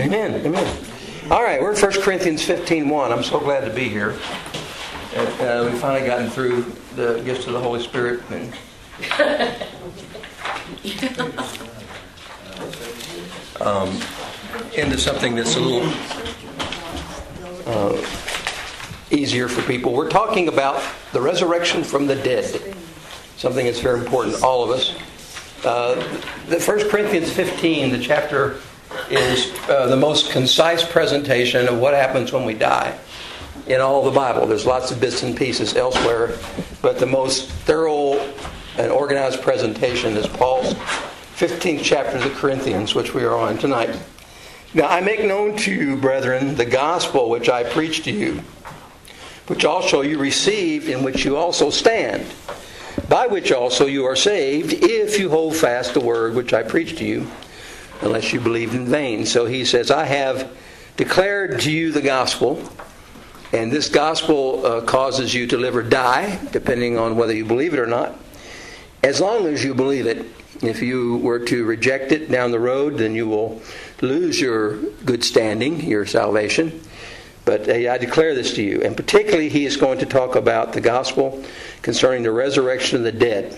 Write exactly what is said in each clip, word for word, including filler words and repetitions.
Amen. Amen. All right, we're in First Corinthians fifteen one. I'm so glad to be here. Uh, we've finally gotten through the gifts of the Holy Spirit and um, into something that's a little uh, easier for people. We're talking about the resurrection from the dead, something that's very important to all of us. Uh, the First Corinthians fifteen, the chapter, is uh, the most concise presentation of what happens when we die in all the Bible. There's lots of bits and pieces elsewhere, but the most thorough and organized presentation is Paul's fifteenth chapter of the Corinthians, which we are on tonight. Now, I make known to you, brethren, the gospel which I preached to you, which also you received, in which you also stand, by which also you are saved, if you hold fast the word which I preached to you, unless you believed in vain. So he says, I have declared to you the gospel, and this gospel uh, causes you to live or die, depending on whether you believe it or not, as long as you believe it. If you were to reject it down the road, then you will lose your good standing, your salvation. But uh, I declare this to you. And particularly he is going to talk about the gospel concerning the resurrection of the dead.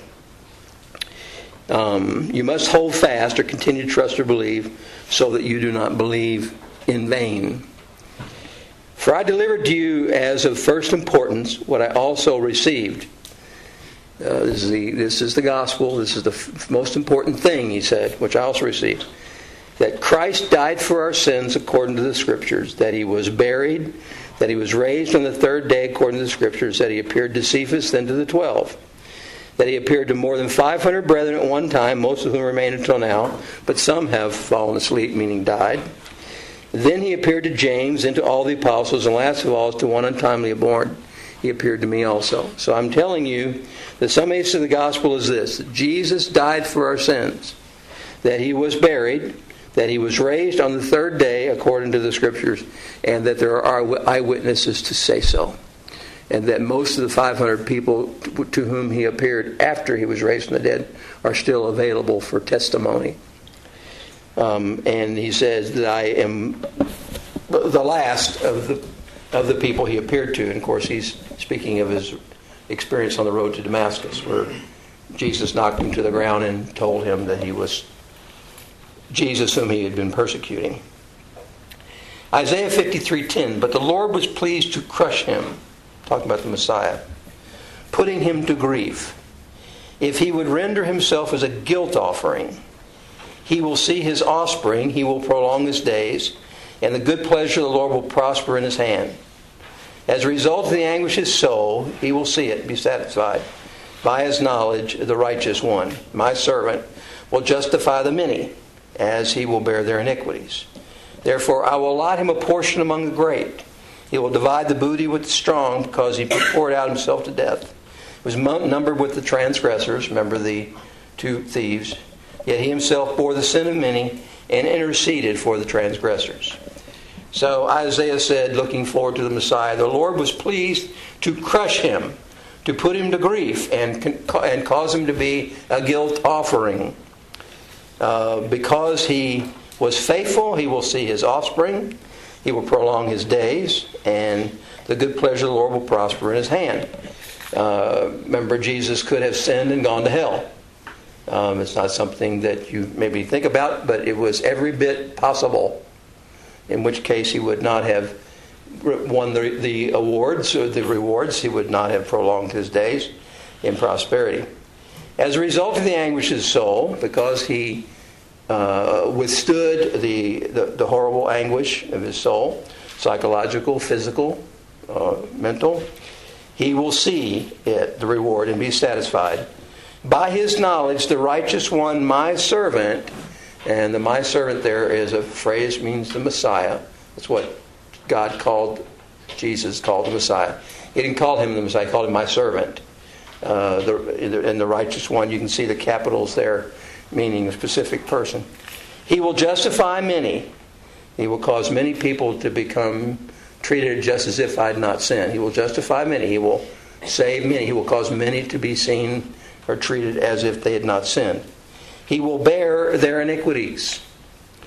Um, you must hold fast or continue to trust or believe, so that you do not believe in vain. For I delivered to you as of first importance what I also received. Uh, this is the this is the gospel. This is the f- most important thing, he said, which I also received. That Christ died for our sins according to the Scriptures, that he was buried, that he was raised on the third day according to the Scriptures, that he appeared to Cephas, then to the twelve, that he appeared to more than five hundred brethren at one time, most of whom remain until now, but some have fallen asleep, meaning died. Then he appeared to James, and to all the apostles, and last of all, to one untimely born, he appeared to me also. So I'm telling you, the summation of the gospel is this: that Jesus died for our sins, that he was buried, that he was raised on the third day according to the Scriptures, and that there are eyewitnesses to say so. And that most of the five hundred people to whom he appeared after he was raised from the dead are still available for testimony. Um, and he says that I am the last of the of the people he appeared to. And of course, he's speaking of his experience on the road to Damascus, where Jesus knocked him to the ground and told him that he was Jesus whom he had been persecuting. Isaiah fifty-three ten, but the Lord was pleased to crush him, talking about the Messiah, putting him to grief. If he would render himself as a guilt offering, he will see his offspring, he will prolong his days, and the good pleasure of the Lord will prosper in his hand. As a result of the anguish of his soul, he will see it, be satisfied. By his knowledge, the righteous one, my servant, will justify the many, as he will bear their iniquities. Therefore, I will allot him a portion among the great. He will divide the booty with the strong, because he poured out himself to death. He was numbered with the transgressors, remember the two thieves. Yet he himself bore the sin of many and interceded for the transgressors. So Isaiah said, looking forward to the Messiah, the Lord was pleased to crush him, to put him to grief, and, and cause him to be a guilt offering. Uh, because he was faithful, he will see his offspring. He will prolong his days, and the good pleasure of the Lord will prosper in his hand. Uh, remember, Jesus could have sinned and gone to hell. Um, it's not something that you maybe think about, but it was every bit possible. In which case, he would not have won the, the awards or the rewards. He would not have prolonged his days in prosperity. As a result of the anguish of his soul, because he uh, withstood the, the, the horrible anguish of his soul, psychological, physical, uh, mental, he will see it, the reward, and be satisfied. By his knowledge, the righteous one, my servant, and the my servant there is a phrase, means the Messiah. That's what God called, Jesus called the Messiah. He didn't call him the Messiah, he called him my servant. Uh, the, and the righteous one, you can see the capitals there, meaning a specific person. He will justify many. He will cause many people to become treated just as if I had not sinned. He will justify many. He will save many. He will cause many to be seen or treated as if they had not sinned. He will bear their iniquities.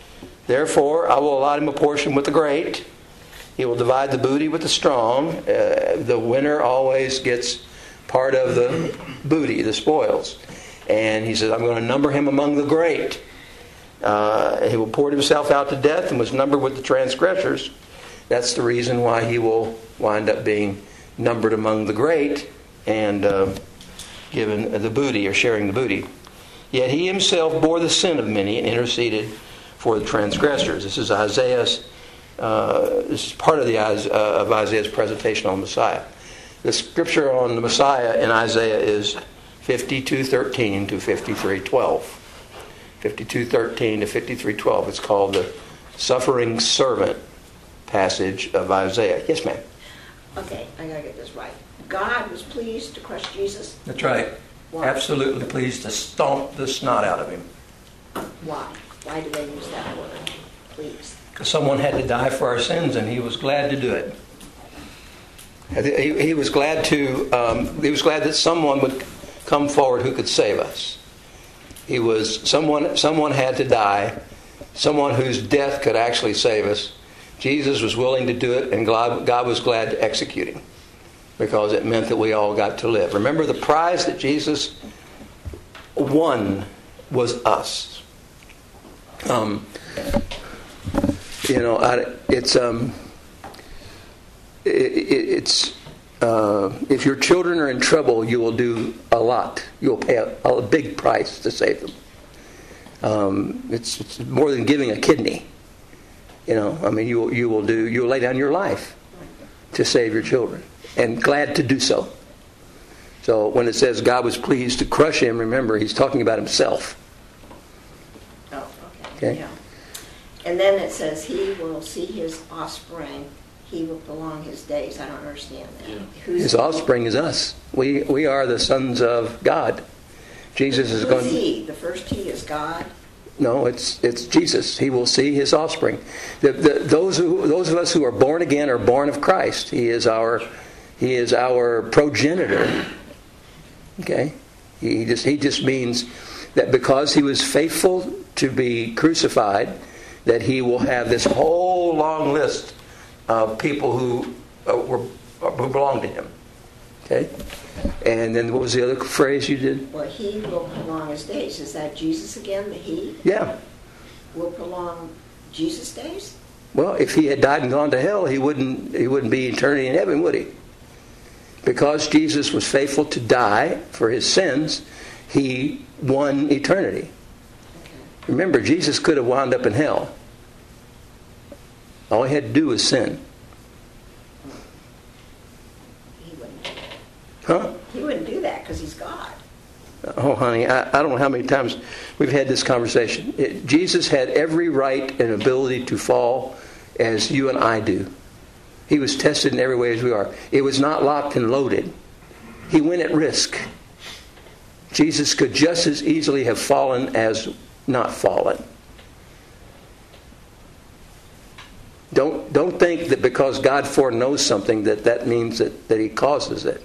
Therefore, I will allot him a portion with the great. He will divide the booty with the strong. Uh, the winner always gets part of the booty, the spoils. And he says, I'm going to number him among the great. Uh, he will pour himself out to death and was numbered with the transgressors. That's the reason why he will wind up being numbered among the great and uh, given the booty or sharing the booty. Yet he himself bore the sin of many and interceded for the transgressors. This is Isaiah's. Uh, this is part of the uh, of Isaiah's presentation on Messiah. The scripture on the Messiah in Isaiah is fifty-two thirteen to fifty-three twelve. fifty-two thirteen to fifty-three twelve. It's called the suffering servant passage of Isaiah. Yes, ma'am. Okay, I gotta get this right. God was pleased to crush Jesus. That's right. Why? Absolutely pleased to stomp the snot out of him. Why? Why do they use that word? Please. Because someone had to die for our sins, and he was glad to do it. He, he was glad to. Um, he was glad that someone would come forward who could save us. He was someone. Someone had to die. Someone whose death could actually save us. Jesus was willing to do it, and God, God was glad to execute him, because it meant that we all got to live. Remember, the prize that Jesus won was us. Um, you know, I, it's um, it, it, it's uh, if your children are in trouble, you will do a lot. You will pay a, a big price to save them. Um, it's, it's more than giving a kidney. You know, I mean, you you will do you will lay down your life to save your children, and glad to do so. So when it says God was pleased to crush him, remember he's talking about himself. Oh, okay. Okay. Yeah. And then it says he will see his offspring. He will prolong his days. I don't understand that. Yeah. Who's His offspring is us. We we are the sons of God. Jesus is Who's going. he? The first he is God. No, it's it's Jesus. He will see his offspring. The, the, those who those of us who are born again are born of Christ. He is our he is our progenitor. Okay, he just he just means that because he was faithful to be crucified, that he will have this whole long list of people who uh, were who belong to him. Okay, and then what was the other phrase you did? Well, he will prolong his days. Is that Jesus again? The he Yeah. will prolong Jesus' days. Well, if he had died and gone to hell, he wouldn't he wouldn't be eternity in heaven, would he? Because Jesus was faithful to die for his sins, he won eternity. Okay. Remember, Jesus could have wound up in hell. All he had to do was sin. He wouldn't do that. Huh? He wouldn't do that because he's God. Oh, honey, I, I don't know how many times we've had this conversation. It, Jesus had every right and ability to fall as you and I do. He was tested in every way as we are. It was not locked and loaded. He went at risk. Jesus could just as easily have fallen as not fallen. Don't, don't think that because God foreknows something that that means that, that he causes it.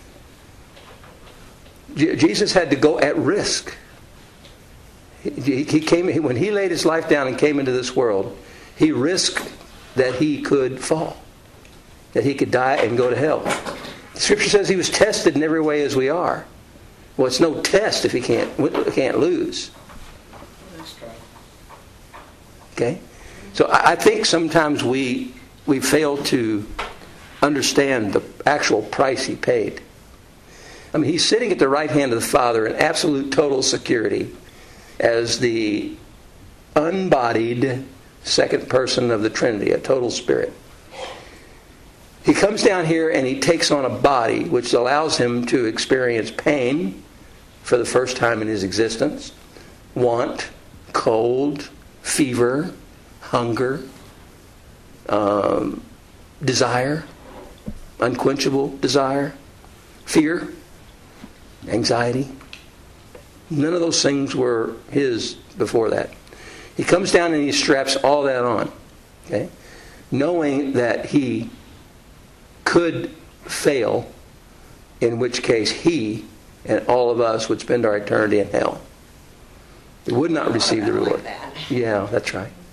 Jesus had to go at risk. He, he came when he laid his life down and came into this world. He risked that he could fall, that he could die and go to hell. The scripture says he was tested in every way as we are. Well, it's no test if he can't can't lose. That's true. Okay, so I, I think sometimes we we fail to understand the actual price he paid. I mean, he's sitting at the right hand of the Father in absolute total security as the unbodied second person of the Trinity, a total spirit. He comes down here and he takes on a body which allows him to experience pain for the first time in his existence, want, cold, fever, hunger, um, desire, unquenchable desire, fear, anxiety. None of those things were his before that. He comes down and he straps all that on, okay, knowing that he could fail, in which case he and all of us would spend our eternity in hell. We would not receive the reward. Like that. Yeah, that's right.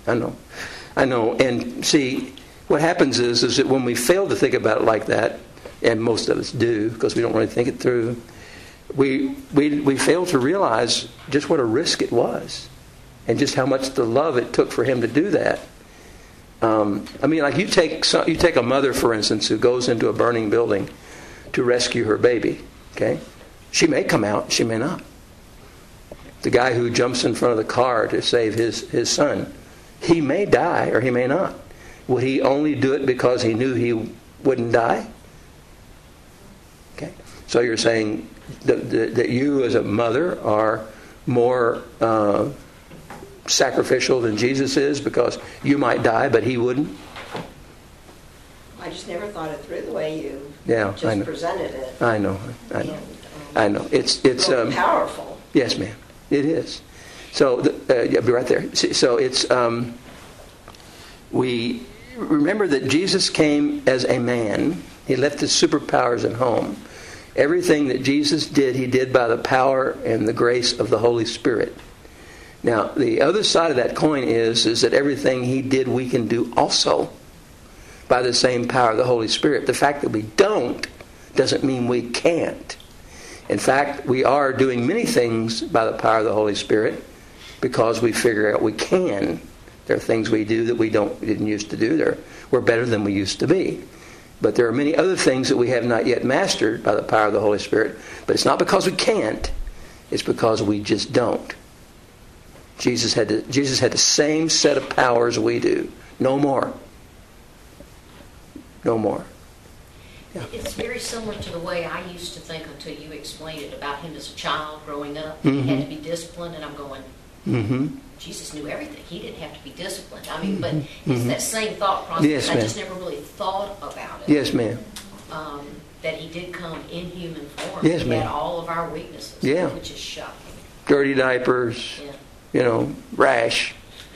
I know. I know. And see, what happens is, is that when we fail to think about it like that, and most of us do, because we don't really think it through, we we we fail to realize just what a risk it was, and just how much the love it took for him to do that. Um, I mean, like you take some, you take a mother, for instance, who goes into a burning building to rescue her baby. Okay, she may come out, she may not. The guy who jumps in front of the car to save his, his son, he may die or he may not. Would he only do it because he knew he wouldn't die? Okay. So you're saying that, that, that you as a mother are more uh, sacrificial than Jesus is because you might die but he wouldn't? I just never thought it through the way you yeah, just I know. presented it. I know. I know. And, um, I know. It's it's really um, powerful. Yes, ma'am. It is. So, the, uh, yeah, be right there. So it's, um, we remember that Jesus came as a man. He left his superpowers at home. Everything that Jesus did, he did by the power and the grace of the Holy Spirit. Now, the other side of that coin is, is that everything he did, we can do also by the same power of the Holy Spirit. The fact that we don't doesn't mean we can't. In fact, we are doing many things by the power of the Holy Spirit because we figure out we can. There are things we do that we don't we didn't used to do. There, we're better than we used to be. But there are many other things that we have not yet mastered by the power of the Holy Spirit. But it's not because we can't. It's because we just don't. Jesus had to, Jesus had the same set of powers we do. No more. No more. Yeah. It's very similar to the way I used to think until you explained it about him as a child growing up. Mm-hmm. He had to be disciplined, and I'm going, Mm-hmm. Jesus knew everything. He didn't have to be disciplined. I mean, but Mm-hmm. it's that same thought process. Yes, I ma'am. just never really thought about it. Yes, ma'am. Um, that he did come in human form. Yes, he ma'am. had all of our weaknesses, Yeah. which is shocking. Dirty diapers, Yeah. you know, rash,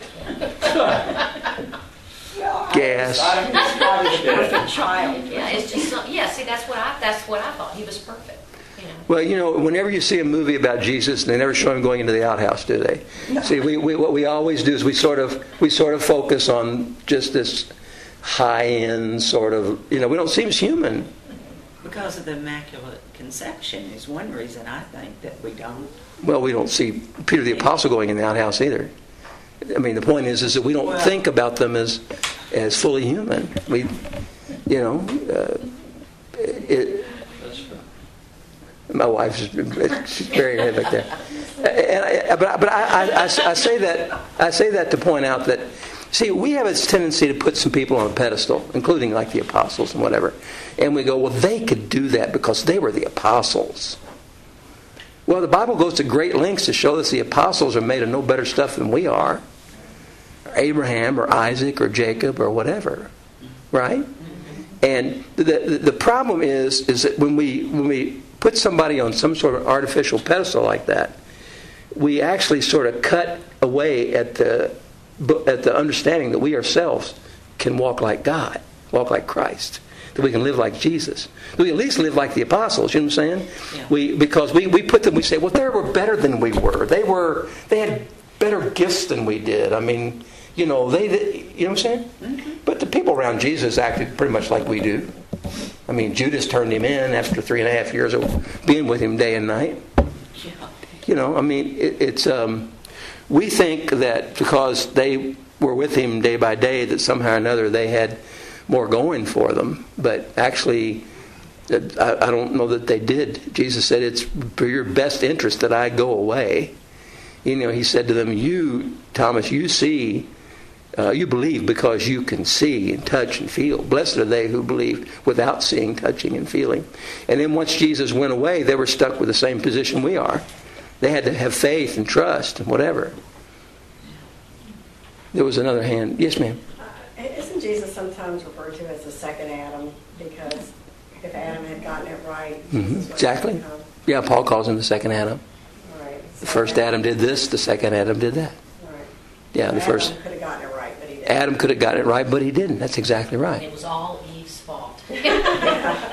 gas. I was a perfect child. Yeah, it's just some, yeah. See, that's what I that's what I thought. He was perfect. You know. Well, you know, whenever you see a movie about Jesus, they never show him going into the outhouse, do they? No. See, we, we, what we always do is we sort of we sort of focus on just this high-end sort of, you know, we don't seem as human. Because of the Immaculate Conception is one reason I think that we don't. Well, we don't see Peter the Apostle going in the outhouse either. I mean, the point is, is that we don't Well, think about them as as fully human. We, you know, uh, it, my wife's she's very head back there. And I, but I, but I, I, I, I say that I say that to point out that, see, we have a tendency to put some people on a pedestal, including like the apostles and whatever, and we go, well, they could do that because they were the apostles. Well, the Bible goes to great lengths to show us the apostles are made of no better stuff than we are, or Abraham or Isaac or Jacob or whatever, right? And the the, the problem is is that when we when we put somebody on some sort of artificial pedestal like that, we actually sort of cut away at the at the understanding that we ourselves can walk like God, walk like Christ, that we can live like Jesus, that we at least live like the apostles. You know what I'm saying? Yeah. We because we, we put them. We say, well, they were better than we were. They were they had better gifts than we did. I mean, you know, they, they you know what I'm saying? Mm-hmm. But the people around Jesus acted pretty much like we do. I mean, Judas turned him in after three and a half years of being with him day and night. Yeah. You know, I mean, it, it's um, we think that because they were with him day by day that somehow or another they had more going for them. But actually, I, I don't know that they did. Jesus said, it's for your best interest that I go away. You know, he said to them, you, Thomas, you see, uh, you believe because you can see and touch and feel. Blessed are they who believe without seeing, touching, and feeling. And then once Jesus went away, they were stuck with the same position we are. They had to have faith and trust and whatever. There was another hand. Yes, ma'am. Uh, isn't Jesus sometimes referred to as the second Adam? Because if Adam had gotten it right, Mm-hmm. Jesus would Exactly. have come. Yeah, Paul calls him the second Adam. Right. The first Adam did this, the second Adam did that. Right. Yeah, the Adam first could have gotten it right, but he didn't. Adam could have gotten it right, but he didn't. That's exactly And right. it was all Eve's fault.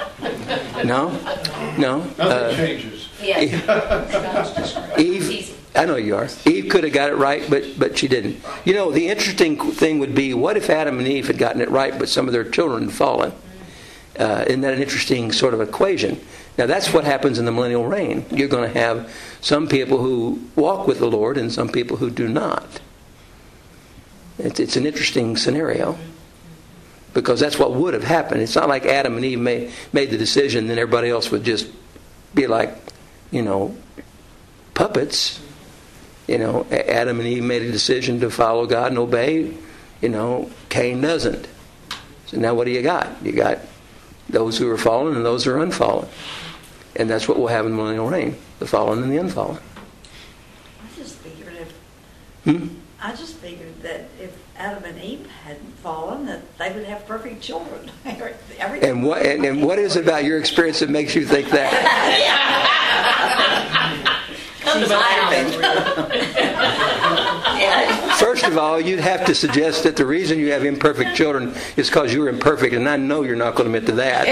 No, no. Nothing Uh, changes. Yes. Eve, Easy. I know you are. Eve could have got it right, but but she didn't. You know, the interesting thing would be, what if Adam and Eve had gotten it right, but some of their children had fallen? Uh, isn't that an interesting sort of equation? Now, that's what happens in the millennial reign. You're going to have some people who walk with the Lord and some people who do not. It's, it's an interesting scenario, because that's what would have happened. It's not like Adam and Eve made, made the decision, then everybody else would just be like, you know, puppets. You know, Adam and Eve made a decision to follow God and obey. You know, Cain doesn't. So now what do you got? You got those who are fallen and those who are unfallen. And that's what we'll have in the millennial reign, the fallen and the unfallen. I just figured if Hmm? I just figured that if Adam and Eve hadn't fallen, that they would have perfect children. Everything And what and, and what is it about your experience that makes you think that? Come to my house. First of all, you'd have to suggest that the reason you have imperfect children is because you were imperfect, and I know you're not going to admit to that.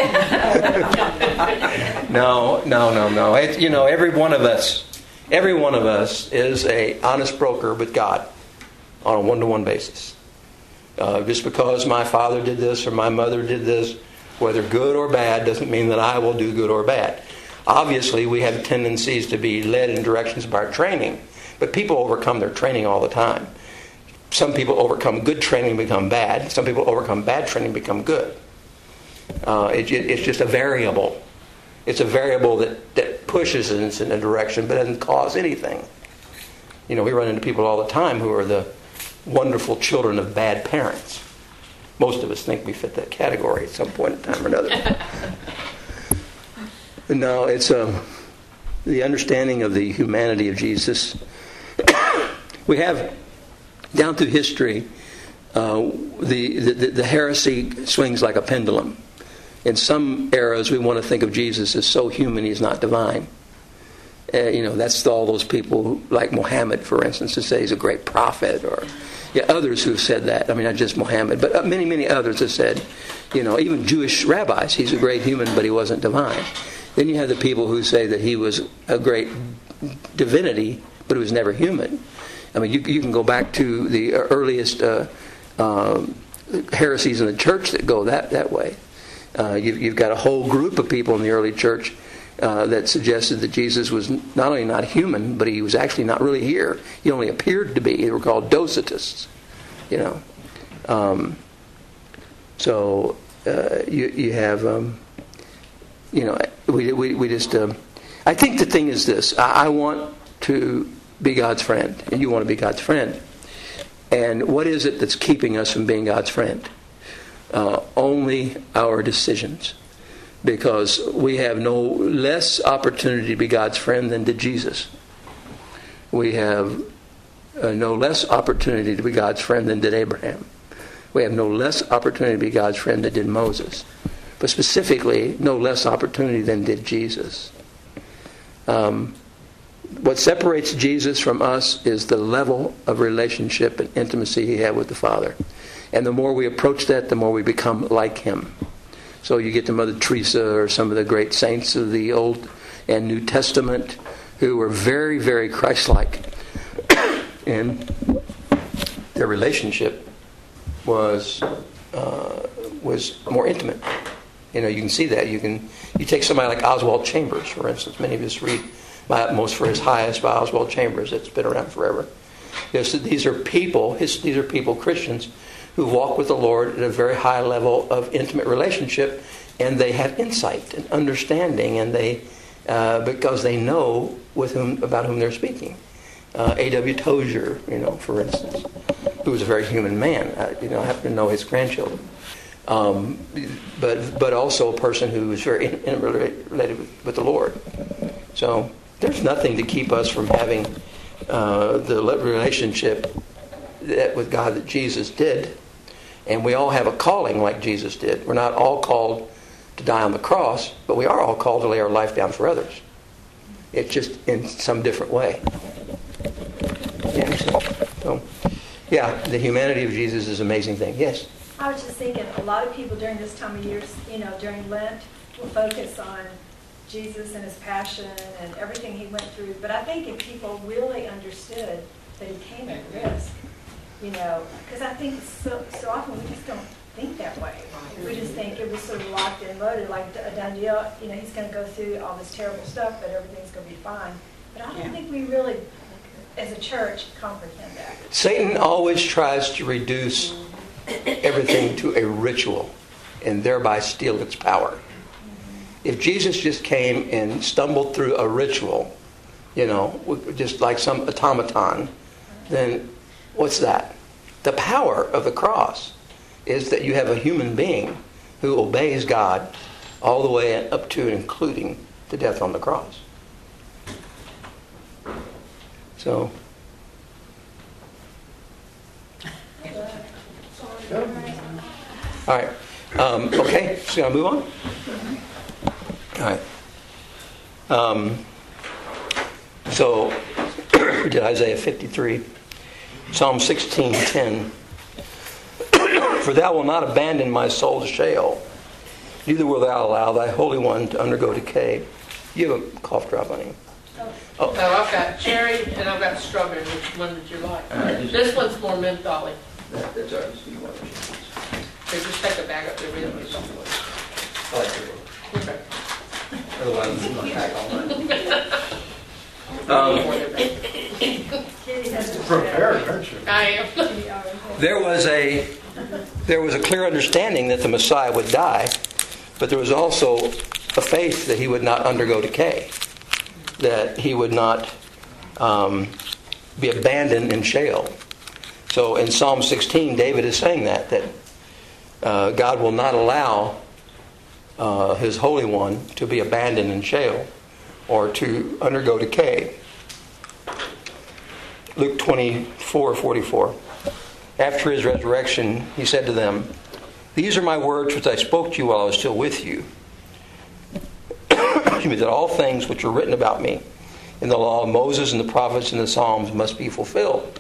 no, no, no, no. It, you know, every one of us, every one of us is a honest broker with God on a one-to-one basis. Uh, just because my father did this or my mother did this, whether good or bad, doesn't mean that I will do good or bad. Obviously, we have tendencies to be led in directions by our training, but people overcome their training all the time. Some people overcome good training and become bad. Some people overcome bad training and become good. Uh, it, it's just a variable. It's a variable that, that pushes us in a direction but doesn't cause anything. You know, we run into people all the time who are the wonderful children of bad parents. Most of us think we fit that category at some point in time or another. No, it's um, the understanding of the humanity of Jesus. We have, down through history, uh, the, the, the heresy swings like a pendulum. In some eras, we want to think of Jesus as so human he's not divine. Uh, you know, that's all those people who, like Muhammad, for instance, who say he's a great prophet, or yeah, others who've said that. I mean, not just Muhammad, but many, many others have said, you know, even Jewish rabbis, he's a great human, but he wasn't divine. Then you have the people who say that he was a great divinity, but he was never human. I mean, you, you can go back to the earliest uh, uh, heresies in the church that go that, that way. Uh, you've, you've got a whole group of people in the early church uh, that suggested that Jesus was not only not human, but he was actually not really here. He only appeared to be. They were called Docetists, you know. Um, so uh, you, you have... Um, You know, we we we just. Um, I think the thing is this: I, I want to be God's friend, and you want to be God's friend. And what is it that's keeping us from being God's friend? Uh, only our decisions, because we have no less opportunity to be God's friend than did Jesus. We have uh, no less opportunity to be God's friend than did Abraham. We have no less opportunity to be God's friend than did Moses. But specifically, no less opportunity than did Jesus. Um, what separates Jesus from us is the level of relationship and intimacy he had with the Father. And the more we approach that, the more we become like him. So you get to Mother Teresa or some of the great saints of the Old and New Testament who were very, very Christ-like. And their relationship was uh, was more intimate. You know, you can see that. You can you take somebody like Oswald Chambers, for instance. Many of us read My Utmost for His Highest by Oswald Chambers. It's been around forever. Yes, these are people, his, these are people, Christians, who walk with the Lord at a very high level of intimate relationship, and they have insight and understanding, and they uh, because they know with whom about whom they're speaking. Uh, A W Tozier, you know, for instance, who was a very human man. I, you know, I happen to know his grandchildren. Um, but but also a person who is very intimately related with, with the Lord. So there's nothing to keep us from having uh, the relationship that with God that Jesus did. And we all have a calling like Jesus did. We're not all called to die on the cross, but we are all called to lay our life down for others. It's just in some different way. Yeah. So, yeah, the humanity of Jesus is an amazing thing. Yes. I was just thinking, a lot of people during this time of year, you know, during Lent, will focus on Jesus and his passion and everything he went through. But I think if people really understood that he came at risk, you know, because I think so, so often we just don't think that way. We just think it was sort of locked and loaded, like a done deal. You know, he's going to go through all this terrible stuff, but everything's going to be fine. But I don't Yeah. think we really, as a church, comprehend that. Satan always tries to reduce everything to a ritual and thereby steal its power. If Jesus just came and stumbled through a ritual, you know, just like some automaton, then what's that? The power of the cross is that you have a human being who obeys God all the way up to and including the death on the cross. So, all right. Um, okay, so gonna move on? All right. Um, so, we did Isaiah fifty-three. Psalm sixteen ten. For thou wilt not abandon my soul to Sheol, neither wilt thou allow thy Holy One to undergo decay. You have a cough drop on you. Oh, I've got cherry and I've got strawberry. Which one did you like? right, This one's more mentholy. That, that's all right. So just take a bag up there with me somewhere. I like your Okay. Otherwise, I'm going to pack all night. Um, Kitty has a Prepared, aren't you? I am. there was a there was a clear understanding that the Messiah would die, but there was also a faith that he would not undergo decay, that he would not um, be abandoned in Sheol. So in Psalm sixteen, David is saying that that uh, God will not allow uh, His Holy One to be abandoned in Sheol or to undergo decay. Luke twenty-four forty-four. After his resurrection, he said to them, "These are my words which I spoke to you while I was still with you. Excuse me, that all things which are written about me in the law of Moses and the prophets and the Psalms must be fulfilled."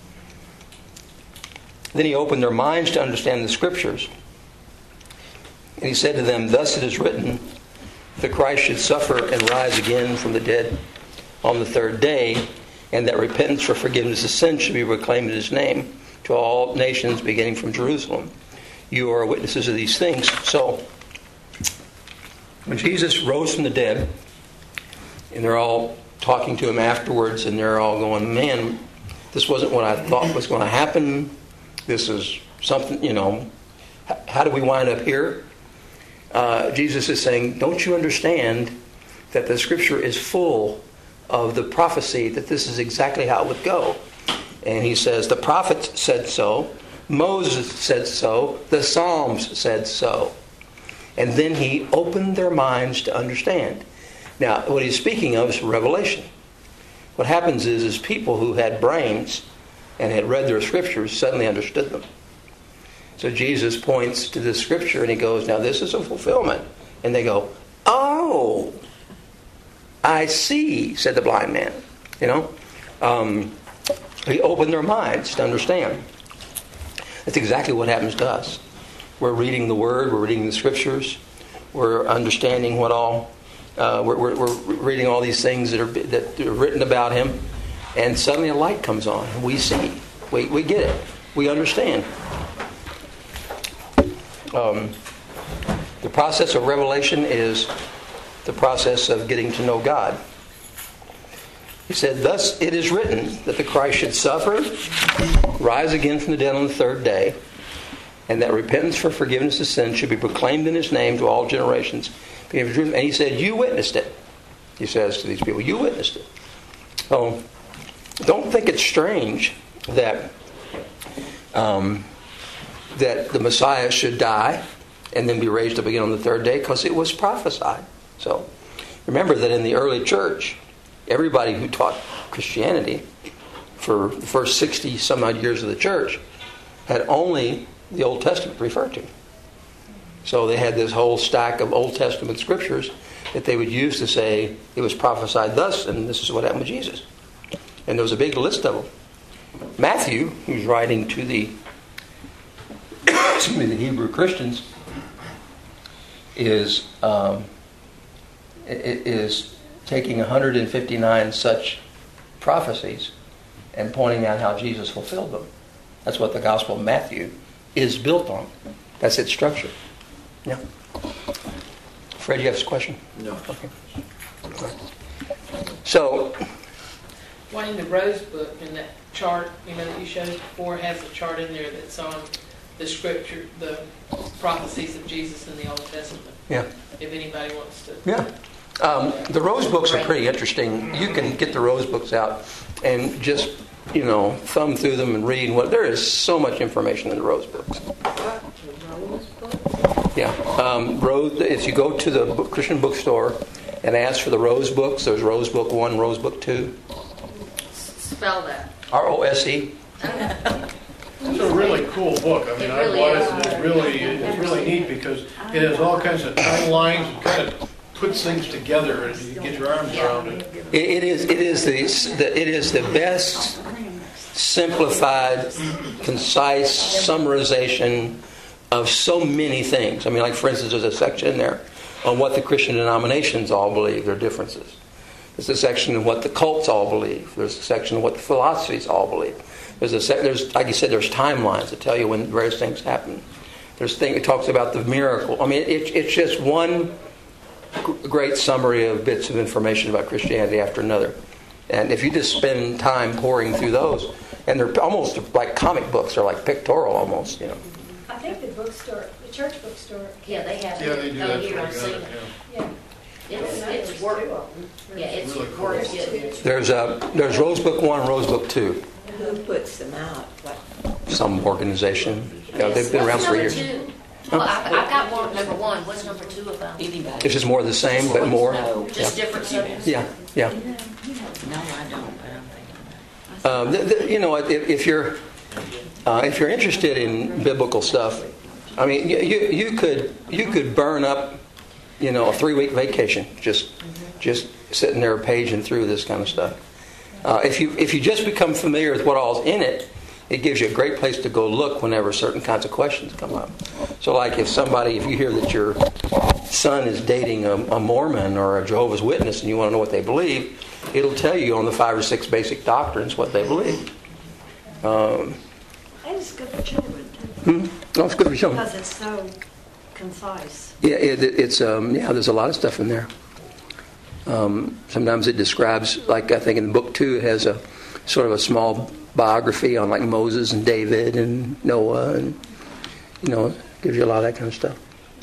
Then he opened their minds to understand the Scriptures. And he said to them, "Thus it is written, that Christ should suffer and rise again from the dead on the third day, and that repentance for forgiveness of sin should be proclaimed in his name to all nations, beginning from Jerusalem. You are witnesses of these things." So, when Jesus rose from the dead, and they're all talking to him afterwards, and they're all going, "Man, this wasn't what I thought was going to happen. This is something, you know, how do we wind up here?" Uh, Jesus is saying, don't you understand that the Scripture is full of the prophecy that this is exactly how it would go? And he says, the prophets said so, Moses said so, the Psalms said so. And then he opened their minds to understand. Now, what he's speaking of is Revelation. What happens is, is people who had brains and had read their Scriptures suddenly understood them. So Jesus points to this Scripture and he goes, now this is a fulfillment. And they go, oh, I see, said the blind man. You know, um, he opened their minds to understand. That's exactly what happens to us. We're reading the Word, we're reading the Scriptures, we're understanding what all, uh, we're, we're, we're reading all these things that are that are written about Him, and suddenly a light comes on. And we see, we we get it, we understand. Um, the process of revelation is the process of getting to know God. He said, thus it is written that the Christ should suffer, rise again from the dead on the third day, and that repentance for forgiveness of sins should be proclaimed in his name to all generations. And he said, you witnessed it. He says to these people, you witnessed it. So don't think it's strange that um, that the Messiah should die and then be raised up again on the third day, because it was prophesied. So remember that in the early church, everybody who taught Christianity for the first sixty some odd years of the church had only the Old Testament referred to. So they had this whole stack of Old Testament scriptures that they would use to say it was prophesied thus, and this is what happened with Jesus. And there was a big list of them. Matthew, who's writing to the excuse me, the Hebrew Christians, is um, i- i- is taking one hundred fifty-nine such prophecies and pointing out how Jesus fulfilled them. That's what the Gospel of Matthew is built on. That's its structure. Yeah. Fred, you have a question? No. Okay. So, One in the Rose book, in that chart, you know, that you showed us before, has a chart in there that's on the scripture, the prophecies of Jesus in the Old Testament. yeah. If anybody wants to. Yeah. Um, the Rose books are pretty interesting. You can get the Rose books out and just, you know, thumb through them and read. What there is so much information in the Rose books. Yeah. Um, Rose. If you go to the book, Christian bookstore and ask for the Rose books, there's Rose Book One, Rose Book Two. Spell that. R O S E. It's a really cool book. I mean, It I really bought is. it, and it's really, it's really neat because it has all kinds of timelines and kind of puts things together and you get your arms around it. It, it is. It is the, the. It is the best simplified, concise summarization of so many things. I mean, like for instance, there's a section in there on what the Christian denominations all believe, their differences. There's a section on what the cults all believe. There's a section on what the philosophies all believe. There's a sec- there's like you said, there's timelines that tell you when various things happen. There's thing it talks about the miracle. I mean, it, it's just one g- great summary of bits of information about Christianity after another. And if you just spend time pouring through those, and they're almost like comic books, they're like pictorial almost, you know. I think the bookstore, the church bookstore. Yeah, they have Yeah, it. they do. Oh, That's here, really I've seen good. it. Yeah. Yeah. It's, it's worth, yeah, it's Really cool. worth getting it. There's a there's Rose Book One, Rose Book Two. Who puts them out? What? Some organization. You know, they've been around for years. What's number two? Well, I've, I've got one, number one. What's number two about? It's just more of the same, but more. Just different subjects? Yeah, yeah. No, I don't, but I'm thinking Um, th- th- you know, if, if you're uh, if you're interested in biblical stuff, I mean, you, you you could you could burn up, you know, a three week vacation just just sitting there paging through this kind of stuff. Uh, if you if you just become familiar with what all's in it, it gives you a great place to go look whenever certain kinds of questions come up. So, like if somebody, if you hear that your son is dating a, a Mormon or a Jehovah's Witness, and you want to know what they believe, it'll tell you on the five or six basic doctrines what they believe. Um, And it's good for children, too, hmm? Oh, it's good for children. because it's so concise. Yeah, it, it's um, yeah. There's a lot of stuff in there. Um, sometimes it describes, like I think in book two, it has a sort of a small biography on like Moses and David and Noah, and you know, gives you a lot of that kind of stuff.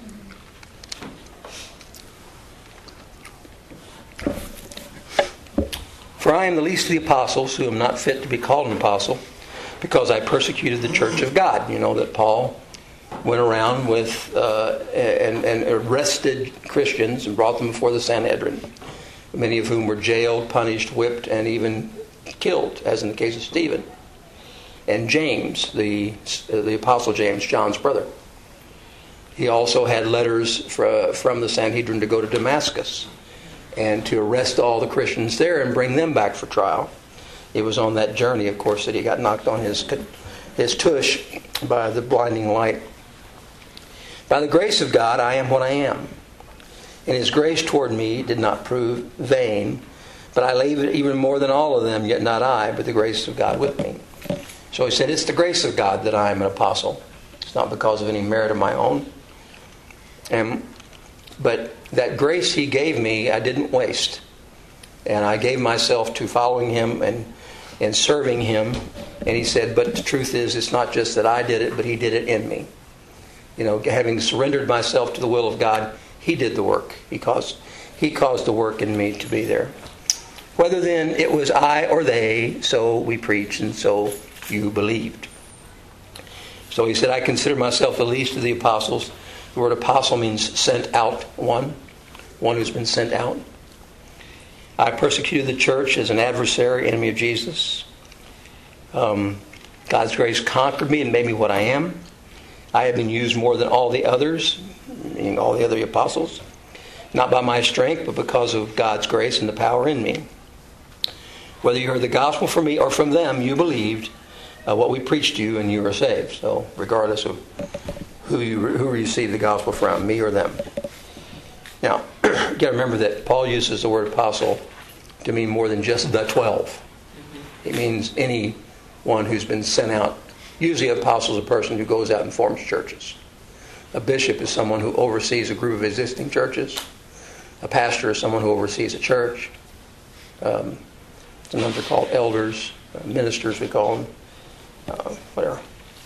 For I am the least of the apostles, who am not fit to be called an apostle, because I persecuted the church of God. You know that Paul went around with uh, and, and arrested Christians and brought them before the Sanhedrin, many of whom were jailed, punished, whipped, and even killed, as in the case of Stephen. And James, the uh, the apostle James, John's brother. He also had letters fra, from the Sanhedrin to go to Damascus and to arrest all the Christians there and bring them back for trial. It was on that journey, of course, that he got knocked on his his tush by the blinding light. By the grace of God, I am what I am. And His grace toward me did not prove vain, but I labored even more than all of them, yet not I, but the grace of God with me. So he said, it's the grace of God that I am an apostle. It's not because of any merit of my own. And, but that grace He gave me, I didn't waste. And I gave myself to following Him and, and serving Him. And He said, but the truth is, it's not just that I did it, but He did it in me. You know, having surrendered myself to the will of God, He did the work. He caused, he caused the work in me to be there. Whether then it was I or they, so we preached and so you believed. So he said, I consider myself the least of the apostles. The word apostle means sent out one. One who's been sent out. I persecuted the church as an adversary, enemy of Jesus. Um, God's grace conquered me and made me what I am. I have been used more than all the others, meaning all the other apostles. Not by my strength, but because of God's grace and the power in me. Whether you heard the gospel from me or from them, you believed uh, what we preached to you and you were saved. So regardless of who you who received the gospel from, me or them. Now, got to remember that Paul uses the word apostle to mean more than just the twelve. It means anyone who's been sent out. Usually an apostle is a person who goes out and forms churches. A bishop is someone who oversees a group of existing churches. A pastor is someone who oversees a church. Um, sometimes they're called elders, uh, ministers we call them, uh, whatever.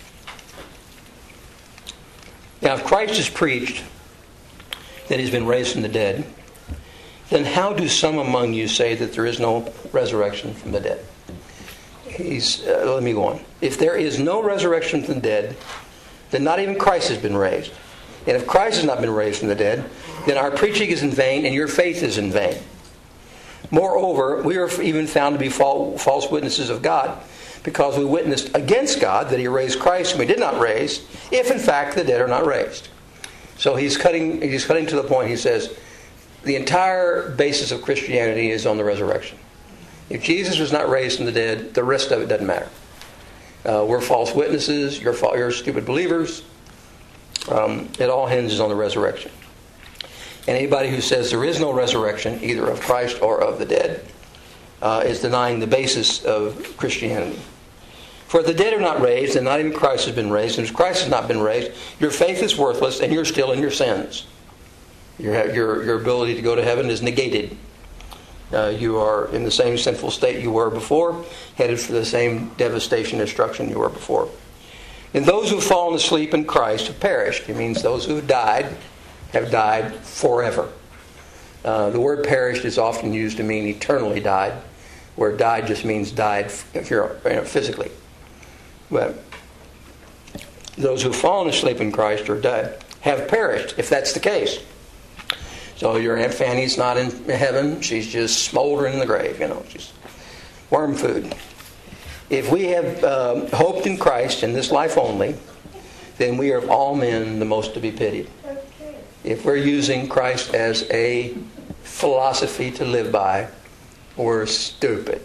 Now, if Christ is preached that he's been raised from the dead, then how do some among you say that there is no resurrection from the dead? He's, uh, let me go on. If there is no resurrection from the dead, then not even Christ has been raised. And if Christ has not been raised from the dead, then our preaching is in vain and your faith is in vain. Moreover, we are even found to be false witnesses of God, because we witnessed against God that he raised Christ whom he did not raise, if in fact the dead are not raised. So he's cutting, he's cutting to the point. He says, the entire basis of Christianity is on the resurrection. If Jesus was not raised from the dead, the rest of it doesn't matter. Uh, we're false witnesses. You're, fa- you're stupid believers. Um, it all hinges on the resurrection. And anybody who says there is no resurrection, either of Christ or of the dead, uh, is denying the basis of Christianity. For if the dead are not raised, then not even Christ has been raised. And if Christ has not been raised, your faith is worthless and you're still in your sins. Your, your, your ability to go to heaven is negated. Uh, you are in the same sinful state you were before, headed for the same devastation and destruction you were before. And those who have fallen asleep in Christ have perished. It means those who have died have died forever. Uh, the word perished is often used to mean eternally died, where died just means died physically. But those who have fallen asleep in Christ or died have perished, if that's the case. So your Aunt Fanny's not in heaven. She's just smoldering in the grave. You know, she's worm food. If we have um, hoped in Christ in this life only, then we are of all men the most to be pitied. If we're using Christ as a philosophy to live by, we're stupid.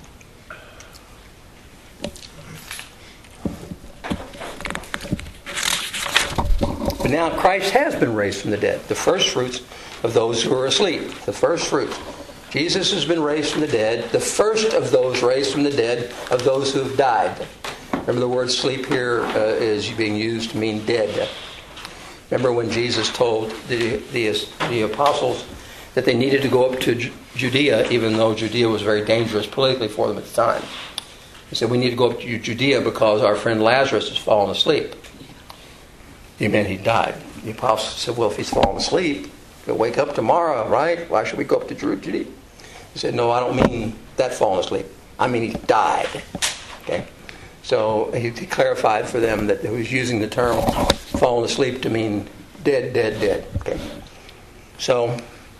But now Christ has been raised from the dead, the first fruits of those who are asleep. The first fruits. Jesus has been raised from the dead, the first of those raised from the dead of those who have died. Remember, the word sleep here uh, is being used to mean dead. Remember when Jesus told the, the, the apostles that they needed to go up to Ju- Judea, even though Judea was very dangerous politically for them at the time. He said, we need to go up to Judea because our friend Lazarus has fallen asleep. He meant he died. The apostles said, well, if he's fallen asleep, he'll wake up tomorrow, right? Why should we go up to Judea? He said, no, I don't mean that fallen asleep. I mean he died. Okay? So he clarified for them that he was using the term fallen asleep to mean dead, dead, dead. Okay? So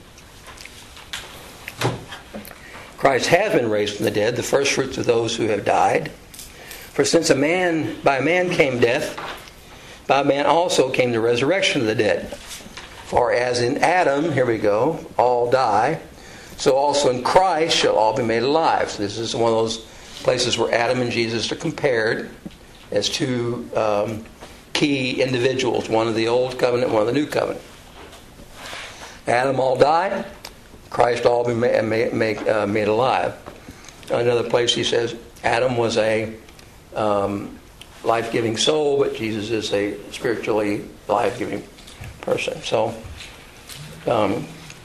Christ has been raised from the dead, the first fruits of those who have died. For since a man, by a man came death, by a man also came the resurrection of the dead. For as in Adam, here we go, all die, so also in Christ shall all be made alive. So this is one of those places where Adam and Jesus are compared as two um, key individuals, one of the old covenant, one of the new covenant. Adam all died, Christ all be made, made, uh, made alive. Another place he says Adam was a um, life-giving soul, but Jesus is a spiritually life-giving person. So, um,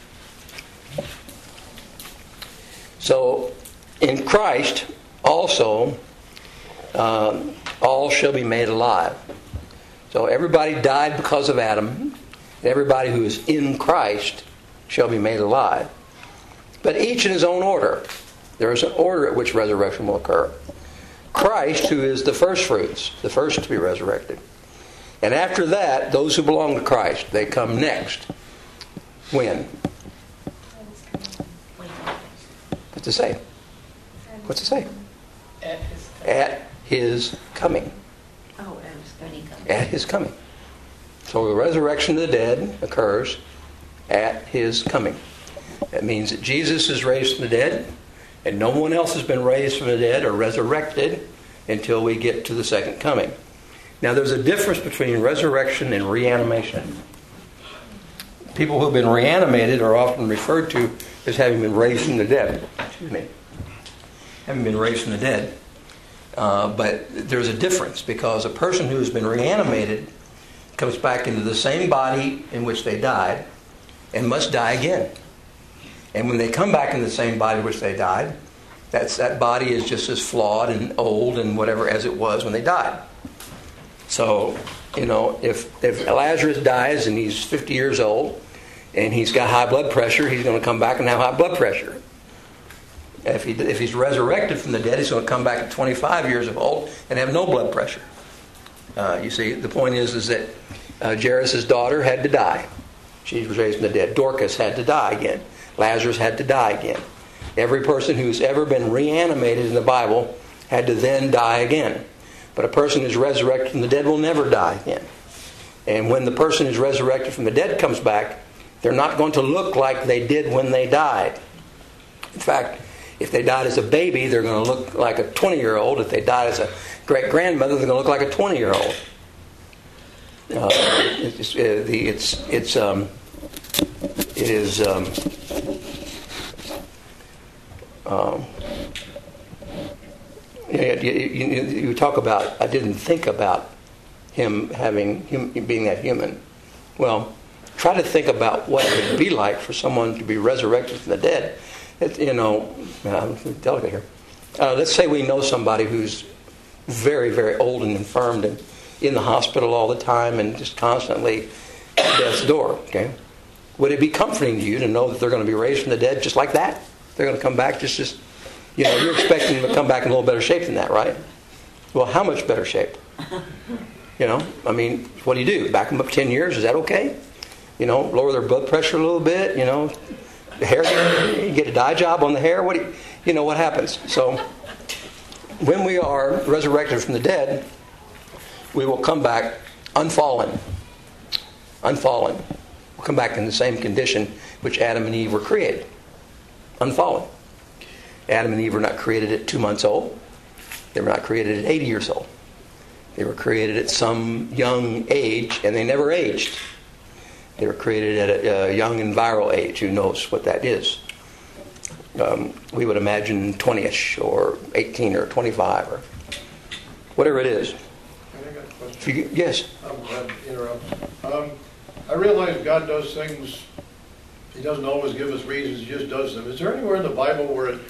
so in Christ also, um, all shall be made alive. So everybody died because of Adam, and everybody who is in Christ shall be made alive. But each in his own order. There is an order at which resurrection will occur. Christ, who is the first fruits, the first to be resurrected. And after that, those who belong to Christ, they come next. When? What's it say? What's it say? At his time. At his coming. Oh, that was funny. At his coming. So the resurrection of the dead occurs at his coming. That means that Jesus is raised from the dead, and no one else has been raised from the dead or resurrected until we get to the second coming. Now there's a difference between resurrection and reanimation. People who have been reanimated are often referred to as having been raised from the dead. Excuse me. Having been raised from the dead. Uh, but there's a difference, because a person who has been reanimated comes back into the same body in which they died and must die again. And when they come back in the same body in which they died, that's, that body is just as flawed and old and whatever as it was when they died. So, you know, if, if Lazarus dies and he's fifty years old and he's got high blood pressure, he's going to come back and have high blood pressure. If, he, if he's resurrected from the dead, he's going to come back at twenty-five years of old and have no blood pressure. Uh, you see, the point is, is that uh, Jairus' daughter had to die. She was raised from the dead. Dorcas had to die again. Lazarus had to die again. Every person who's ever been reanimated in the Bible had to then die again. But a person who's resurrected from the dead will never die again. And when the person who's resurrected from the dead comes back, they're not going to look like they did when they died. In fact, if they died as a baby, they're going to look like a twenty-year-old. If they died as a great-grandmother, they're going to look like a twenty-year-old. Uh, it's, uh, the, it's, it's, um, it is... Um, um, you, you, you talk about, I didn't think about him having him being that human. Well, try to think about what it would be like for someone to be resurrected from the dead. It, you know, I'm delicate here. Uh, let's say we know somebody who's very, very old and infirmed and in the hospital all the time and just constantly at death's door. Okay, would it be comforting to you to know that they're going to be raised from the dead just like that? They're going to come back just, just, you know, you're expecting them to come back in a little better shape than that, right? Well, how much better shape? You know, I mean, what do you do? Back them up ten years? Is that okay? You know, lower their blood pressure a little bit, you know, the hair, you get a dye job on the hair. What do you, you know, what happens? So, when we are resurrected from the dead, we will come back unfallen. Unfallen. We'll come back in the same condition which Adam and Eve were created. Unfallen. Adam and Eve were not created at two months old. They were not created at eighty years old. They were created at some young age, and they never aged. They were created at a, a young and virile age. Who knows what that is? Um, we would imagine twenty-ish or eighteen or twenty-five or whatever it is. I got a question. If you, yes. I'm glad to interrupt. Um, I realize God does things. He doesn't always give us reasons. He just does them. Is there anywhere in the Bible where it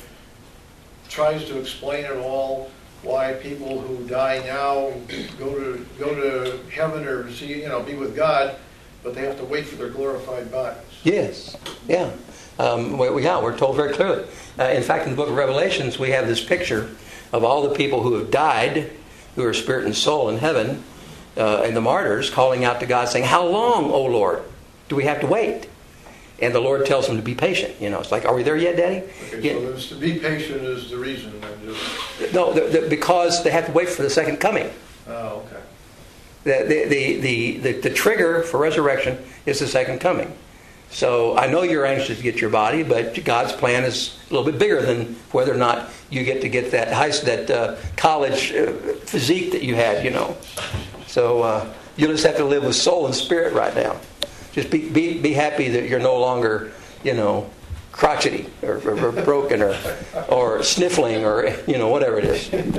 tries to explain at all why people who die now go to go to heaven or see, you know, be with God, but they have to wait for their glorified bodies? Yes. Yeah. Um, we, yeah, we're told very clearly. Uh, in fact, in the book of Revelations, we have this picture of all the people who have died, who are spirit and soul in heaven, uh, and the martyrs calling out to God saying, "How long, O Lord, do we have to wait?" And the Lord tells them to be patient. You know, it's like, "Are we there yet, Daddy?" Okay, yeah. so this, to be patient is the reason. Just... No, the, the, because they have to wait for the second coming. Oh, okay. The the, the, the, the the trigger for resurrection is the second coming. So I know you're anxious to get your body, but God's plan is a little bit bigger than whether or not you get to get that high, that uh, college uh, physique that you had. You know, so uh, you just have to live with soul and spirit right now. Just be, be be happy that you're no longer, you know, crotchety or, or, or broken or or sniffling or, you know, whatever it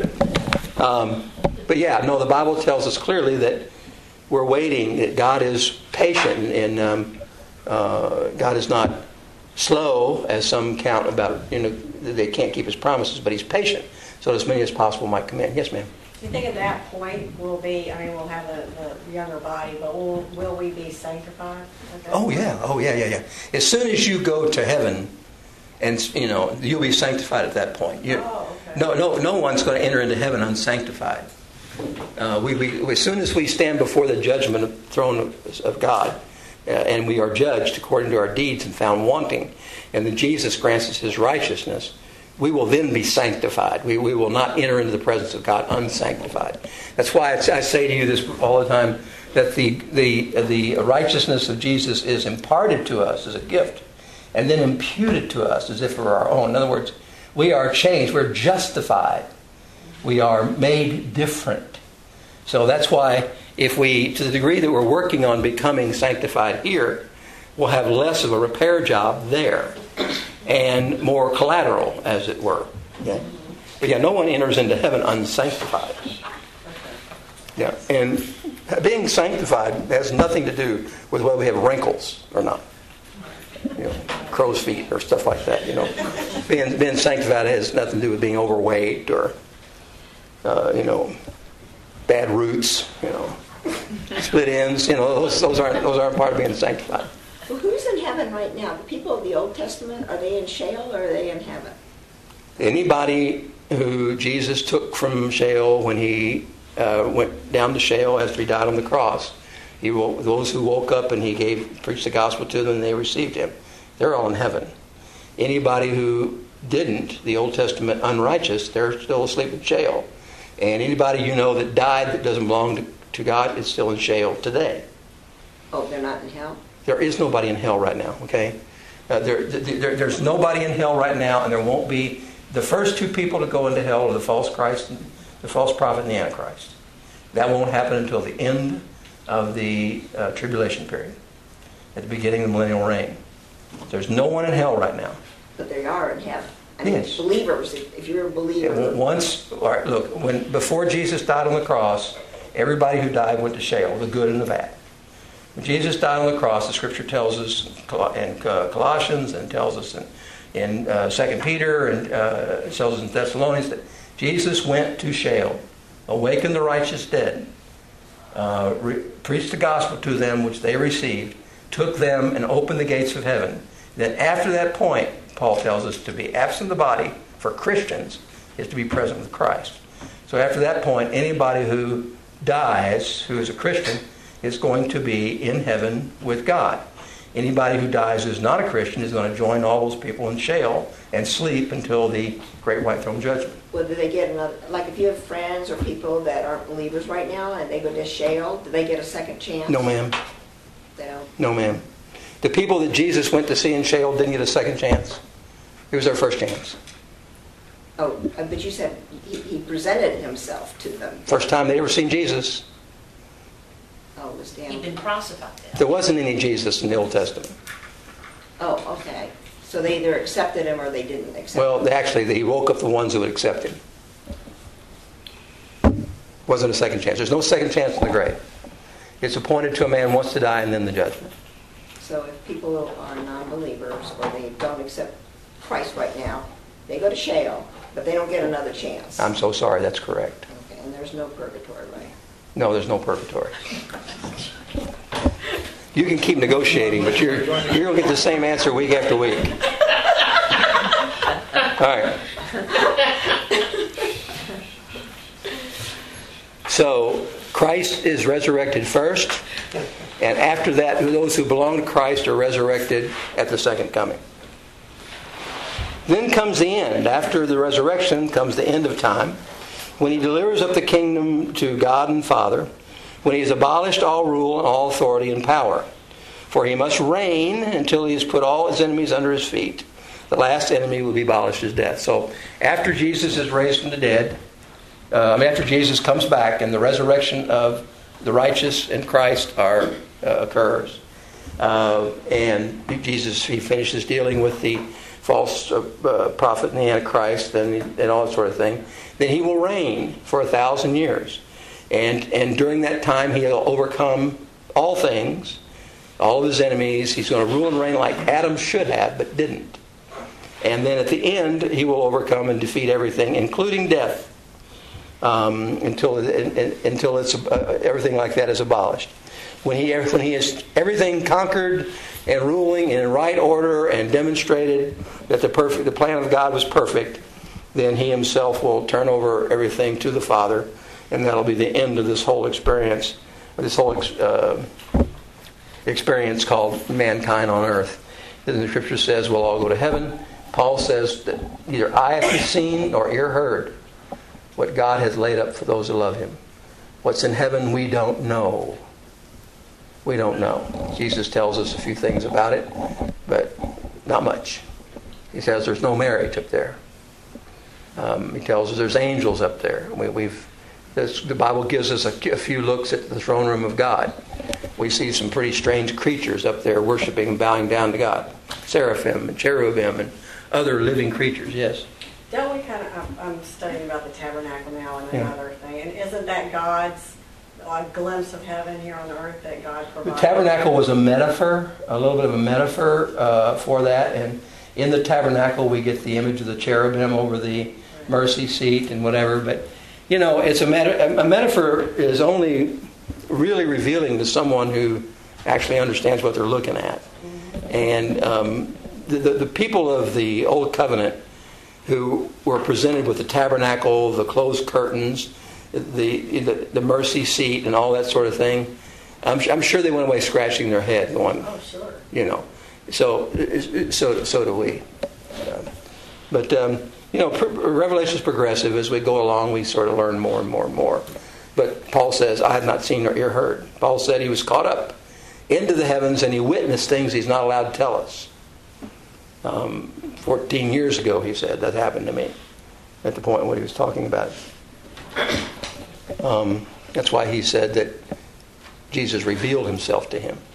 is. Um, but yeah, no, the Bible tells us clearly that we're waiting, that God is patient, and um, uh, God is not slow, as some count about, you know, they can't keep His promises, but He's patient, so that as many as possible might come in. Yes, ma'am. Do you think at that point we'll be, I mean, we'll have the, the younger body, but will, will we be sanctified? Oh, yeah. Oh, yeah, yeah, yeah. As soon as you go to heaven, and, you know, you'll be sanctified at that point. You, oh, okay. No, no, no one's going to enter into heaven unsanctified. Uh, we, we, as soon as we stand before the judgment of the throne of, of God, uh, and we are judged according to our deeds and found wanting, and then Jesus grants us His righteousness, we will then be sanctified. We, we will not enter into the presence of God unsanctified. That's why I, I say to you this all the time, that the, the, the righteousness of Jesus is imparted to us as a gift and then imputed to us as if it were our own. In other words, we are changed. We're justified. We are made different. So that's why if we, to the degree that we're working on becoming sanctified here, will have less of a repair job there and more collateral, as it were. Yeah. But yeah, no one enters into heaven unsanctified. Yeah, and being sanctified has nothing to do with whether we have wrinkles or not. You know, crow's feet or stuff like that. You know, being being sanctified has nothing to do with being overweight or uh, you know, bad roots. You know, split ends. You know, those, those aren't those aren't part of being sanctified. Well, who's in heaven right now? The people of the Old Testament, are they in Sheol or are they in heaven? Anybody who Jesus took from Sheol when he uh, went down to Sheol after he died on the cross, he woke, those who woke up and he gave preached the gospel to them and they received him, they're all in heaven. Anybody who didn't, the Old Testament unrighteous, they're still asleep in Sheol. And anybody you know that died that doesn't belong to, to God is still in Sheol today. Oh, they're not in hell? There is nobody in hell right now, okay? Uh, there, there, there's nobody in hell right now, and there won't be. The first two people to go into hell are the false Christ, the false prophet, and the Antichrist. That won't happen until the end of the uh, tribulation period, at the beginning of the millennial reign. There's no one in hell right now. But they are in heaven. I mean, Yes. believers, if, if you're a believer. Once, all right, look, when before Jesus died on the cross, everybody who died went to Sheol, the good and the bad. When Jesus died on the cross, the Scripture tells us in Colossians and tells us in, in uh, Second Peter and uh, tells us in Thessalonians that Jesus went to Sheol, awakened the righteous dead, uh, re- preached the gospel to them, which they received, took them and opened the gates of heaven. Then after that point, Paul tells us to be absent the body for Christians is to be present with Christ. So after that point, anybody who dies, who is a Christian, is going to be in heaven with God. Anybody who dies who's not a Christian is going to join all those people in Sheol and sleep until the great white throne judgment. Well, do they get another, like if you have friends or people that aren't believers right now and they go to Sheol, do they get a second chance? No, ma'am. They don't? No, ma'am. The people that Jesus went to see in Sheol didn't get a second chance. It was their first chance. Oh, but you said he, he presented himself to them. First time they ever seen Jesus. Oh, it was down. He'd been crucified then. There wasn't any Jesus in the Old Testament. Oh, okay. So they either accepted him or they didn't accept him. Well, actually, he woke up the ones who would accept him. Wasn't a second chance. There's no second chance in the grave. It's appointed to a man once to die and then the judgment. So if people are non-believers or they don't accept Christ right now, they go to Sheol, but they don't get another chance. I'm so sorry, that's correct. Okay, and there's no purgatory, right? No, there's no purgatory. You can keep negotiating, but you're you're going to get the same answer week after week. All right. So Christ is resurrected first, and after that, those who belong to Christ are resurrected at the second coming. Then comes the end. After the resurrection comes the end of time, when he delivers up the kingdom to God and Father, when he has abolished all rule and all authority and power. For he must reign until he has put all his enemies under his feet. The last enemy will be abolished as death. So after Jesus is raised from the dead, uh, I mean after Jesus comes back and the resurrection of the righteous in Christ are uh, occurs, uh, and Jesus, he finishes dealing with the false uh, uh, prophet and the Antichrist and, and all that sort of thing, then he will reign for a thousand years. And and during that time he'll overcome all things, all of his enemies. He's going to rule and reign like Adam should have, but didn't. And then at the end, he will overcome and defeat everything, including death, um, until until it's uh, everything like that is abolished. When he when he has everything conquered and ruling in right order and demonstrated that the perfect the plan of God was perfect, then he himself will turn over everything to the Father, and that'll be the end of this whole experience, this whole uh, experience called mankind on earth. Then the Scripture says we'll all go to heaven. Paul says that neither eye has seen nor ear heard what God has laid up for those who love him. What's in heaven we don't know. We don't know. Jesus tells us a few things about it, but not much. He says there's no marriage up there. Um, he tells us there's angels up there. We, we've this, the Bible gives us a, a few looks at the throne room of God. we see some pretty strange creatures up there worshiping and bowing down to God. Seraphim and cherubim and other living creatures, yes. Don't we kind of, I'm, I'm studying about the tabernacle now and Yeah. another thing, and isn't that God's a glimpse of heaven here on earth that God The provides? tabernacle was a metaphor, a little bit of a metaphor uh, for that. And in the tabernacle, we get the image of the cherubim over the mercy seat and whatever. But, you know, it's a, meta- a metaphor is only really revealing to someone who actually understands what they're looking at. And um, the, the, the people of the Old Covenant who were presented with the tabernacle, the closed curtains, the the, the mercy seat, and all that sort of thing, I'm, I'm sure they went away scratching their head, going, Oh, sure. you know. So so so do we. Um, but um, you know, Revelation is progressive. As we go along, we sort of learn more and more and more. But Paul says, "I have not seen nor ear heard." Paul said he was caught up into the heavens and he witnessed things he's not allowed to tell us. Um, Fourteen years ago, he said that happened to me. At the point when he was talking about it. Um, that's why he said that Jesus revealed himself to him.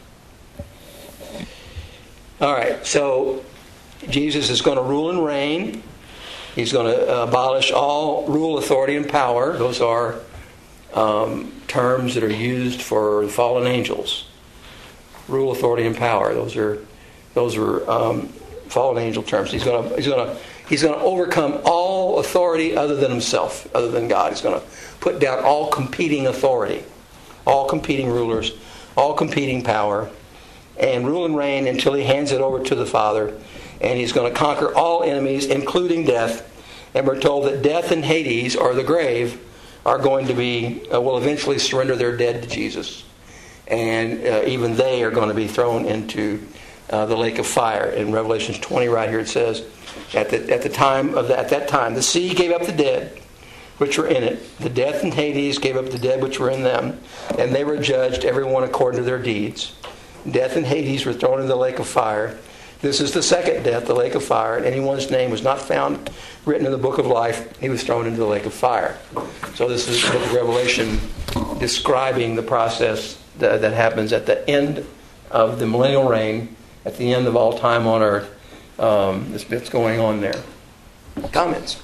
All right, so Jesus is going to rule and reign. He's going to abolish all rule, authority, and power. Those are um, terms that are used for fallen angels. Rule, authority, and power. Those are those are um, fallen angel terms. He's going to he's going to he's going to overcome all authority other than himself, other than God. He's going to put down all competing authority, all competing rulers, all competing power, and rule and reign until he hands it over to the Father. And he's going to conquer all enemies, including death. And we're told that death and Hades, or the grave, are going to be, uh, will eventually surrender their dead to Jesus. And uh, even they are going to be thrown into uh, the lake of fire. In Revelation twenty, right here, it says, at the at the time of the, at that time, the sea gave up the dead which were in it. The death and Hades gave up the dead which were in them, and they were judged, every one according to their deeds. Death and Hades were thrown into the lake of fire. This is the second death, the lake of fire, and anyone's name was not found written in the book of life. He was thrown into the lake of fire. So this is the book of Revelation describing the process that, that happens at the end of the millennial reign, at the end of all time on earth. Um, this bit's going on there. Comments?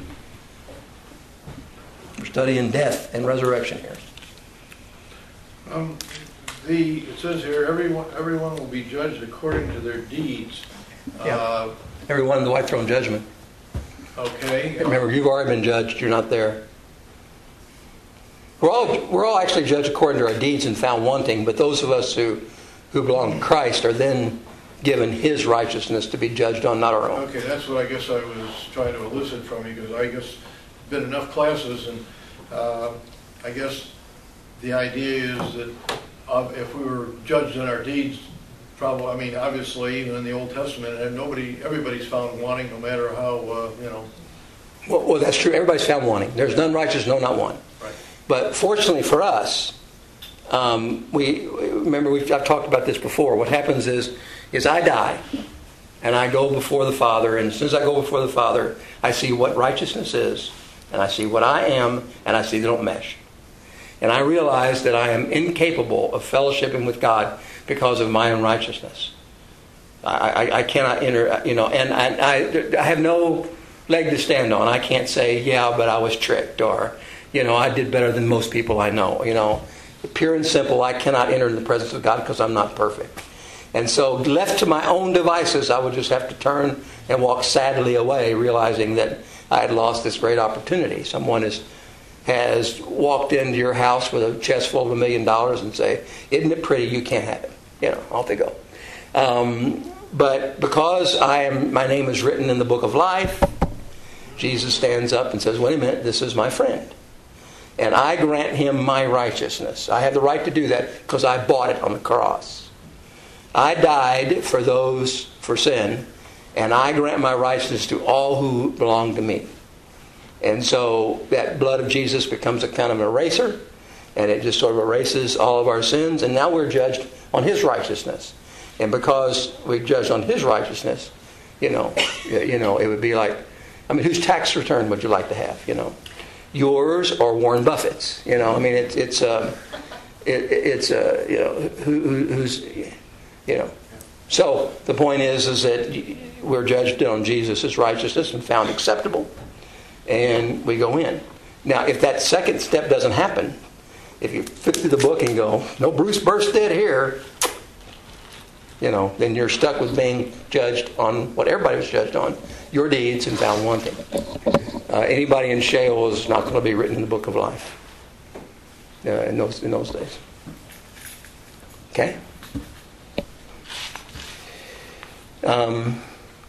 We're studying death and resurrection here. Um, the, it says here, everyone, everyone will be judged according to their deeds. Yeah. Uh, Everyone in the white throne judgment. okay. Remember, you've already been judged. You're not there. We're all we're all actually judged according to our deeds and found wanting. But those of us who who belong to Christ are then given His righteousness to be judged on, not our own. Okay, that's what I guess I was trying to elicit from you, because I guess been enough classes, and uh, I guess the idea is that uh, if we were judged on our deeds, probably, I mean, obviously, even in the Old Testament, and nobody, everybody's found wanting, no matter how, uh, you know. Well, well, that's true. Everybody's found wanting. There's none righteous, no, not one. Right. But fortunately for us, um, we remember we've I've talked about this before. What happens is, is I die, and I go before the Father, and as soon as I go before the Father, I see what righteousness is, and I see what I am, and I see they don't mesh. And I realize that I am incapable of fellowshipping with God because of my unrighteousness. I, I, I cannot enter, you know, and I, I, I have no leg to stand on. I can't say, yeah, but I was tricked, or, you know, I did better than most people I know. You know, pure and simple, I cannot enter in the presence of God because I'm not perfect. And so left to my own devices, I would just have to turn and walk sadly away, realizing that I had lost this great opportunity. Someone is, has walked into your house with a chest full of a million dollars and say, isn't it pretty? You can't have it. You know, off they go. Um, but because I am, my name is written in the book of life, Jesus stands up and says, wait a minute, this is my friend. And I grant him my righteousness. I have the right to do that because I bought it on the cross. I died for those, for sin, and I grant my righteousness to all who belong to me. And so that blood of Jesus becomes a kind of an eraser, and it just sort of erases all of our sins, and now we're judged on His righteousness. And because we're judged on His righteousness, you know, you know, it would be like, I mean, whose tax return would you like to have, you know? Yours or Warren Buffett's, you know? I mean, it's, it's uh, it, it's uh, you know who, who, who's you know. So the point is is that we're judged on Jesus' righteousness and found acceptable, and we go in. Now, if that second step doesn't happen, if you flip through the book and go, no Bruce Burst did here, you know, then you're stuck with being judged on what everybody was judged on, your deeds, and found wanting. Uh, anybody in Sheol is not going to be written in the book of life uh, in those in those days. Okay. Um,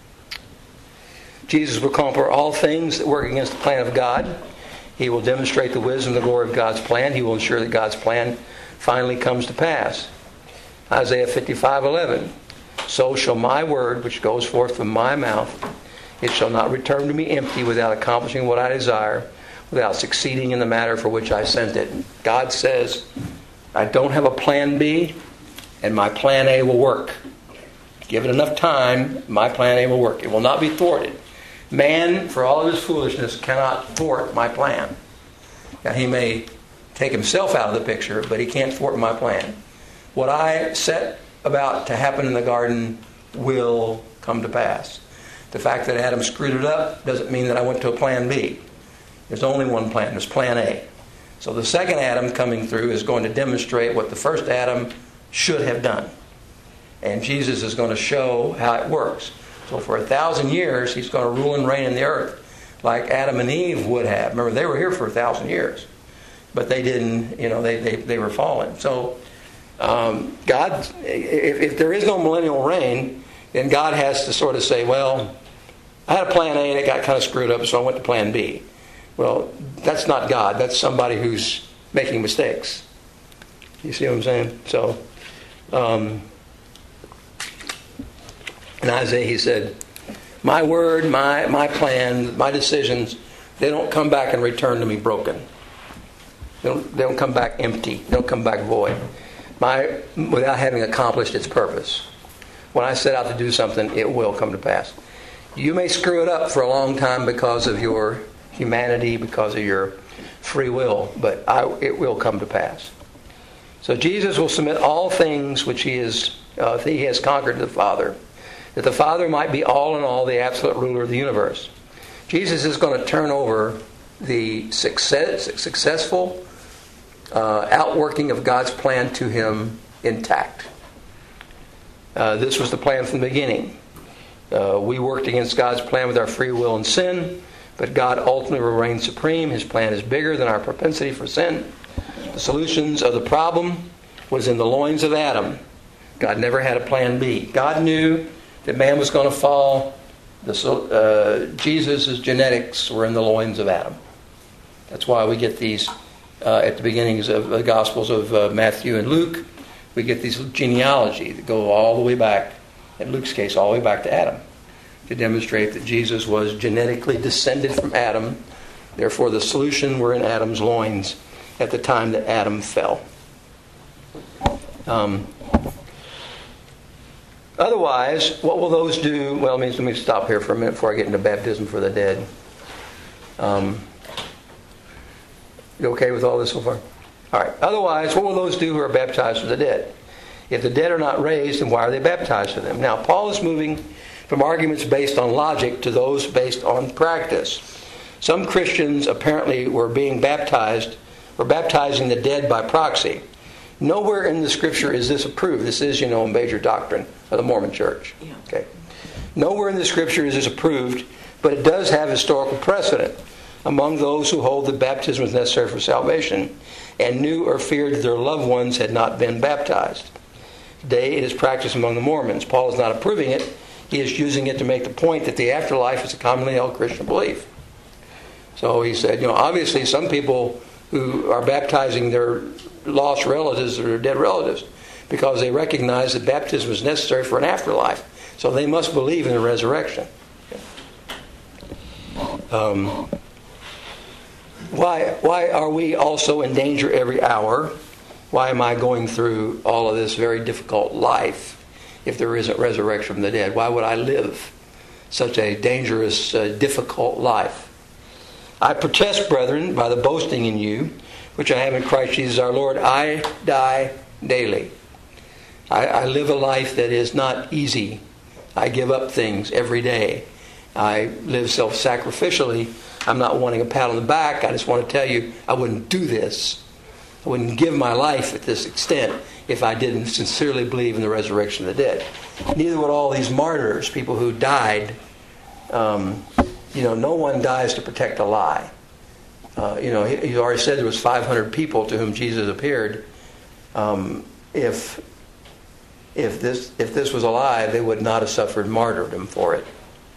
Jesus will conquer all things that work against the plan of God. He will demonstrate the wisdom and the glory of God's plan. He will ensure that God's plan finally comes to pass. Isaiah fifty-five eleven. So shall my word, which goes forth from my mouth, it shall not return to me empty without accomplishing what I desire, without succeeding in the matter for which I sent it. God says, I don't have a plan B, and my plan A will work. Give it enough time, my plan A will work. It will not be thwarted. Man, for all of his foolishness, cannot thwart my plan. Now, he may take himself out of the picture, but he can't thwart my plan. What I set about to happen in the garden will come to pass. The fact that Adam screwed it up doesn't mean that I went to a plan B. There's only one plan. There's plan A. So the second Adam coming through is going to demonstrate what the first Adam should have done. And Jesus is going to show how it works. So for a thousand years, he's going to rule and reign in the earth like Adam and Eve would have. Remember, they were here for a thousand years. But they didn't, you know, they, they, they were fallen. So um, God, if, if there is no millennial reign, then God has to sort of say, well, I had a plan A and it got kind of screwed up, so I went to plan B. Well, that's not God. That's somebody who's making mistakes. You see what I'm saying? So, um, in Isaiah he said, my word, my, my plan, my decisions, they don't come back and return to me broken. They don't, they don't come back empty. They don't come back void. My, without having accomplished its purpose. When I set out to do something, it will come to pass. You may screw it up for a long time because of your humanity, because of your free will, but I, it will come to pass. So Jesus will submit all things which he, is, uh, he has conquered to the Father, that the Father might be all in all, the absolute ruler of the universe. Jesus is going to turn over the success, successful uh, outworking of God's plan to him intact. Uh, this was the plan from the beginning. Uh, we worked against God's plan with our free will and sin, but God ultimately will reign supreme. His plan is bigger than our propensity for sin. The solutions of the problem was in the loins of Adam. God never had a plan B. God knew that man was going to fall. The, uh, Jesus' genetics were in the loins of Adam. That's why we get these uh, at the beginnings of the Gospels of uh, Matthew and Luke. We get these genealogy that go all the way back, in Luke's case, all the way back to Adam, to demonstrate that Jesus was genetically descended from Adam. Therefore, the solution were in Adam's loins at the time that Adam fell. Um, otherwise, what will those do? Well, let me, let me stop here for a minute before I get into baptism for the dead. Um, you okay with all this so far? All right. Otherwise, what will those do who are baptized for the dead? If the dead are not raised, then why are they baptized for them? Now, Paul is moving from arguments based on logic to those based on practice. Some Christians apparently were being baptized, were baptizing the dead by proxy. Nowhere in the Scripture is this approved. This is, you know, a major doctrine of the Mormon Church. Okay. Nowhere in the Scripture is this approved, but it does have historical precedent among those who hold that baptism is necessary for salvation and knew or feared that their loved ones had not been baptized. Today it is practiced among the Mormons. Paul is not approving it. He is using it to make the point that the afterlife is a commonly held Christian belief. So he said, you know, obviously some people who are baptizing their lost relatives or their dead relatives because they recognize that baptism is necessary for an afterlife. So they must believe in the resurrection. Um, why, why are we also in danger every hour? Why am I going through all of this very difficult life if there isn't resurrection from the dead? Why would I live such a dangerous, uh, difficult life? I protest, brethren, by the boasting in you, which I have in Christ Jesus our Lord, I die daily. I, I live a life that is not easy. I give up things every day. I live self-sacrificially. I'm not wanting a pat on the back. I just want to tell you I wouldn't do this. I wouldn't give my life at this extent if I didn't sincerely believe in the resurrection of the dead. Neither would all these martyrs, people who died. Um, you know, no one dies to protect a lie. Uh, you know, he, he already said there was five hundred people to whom Jesus appeared. Um, if if this if this was a lie, they would not have suffered martyrdom for it.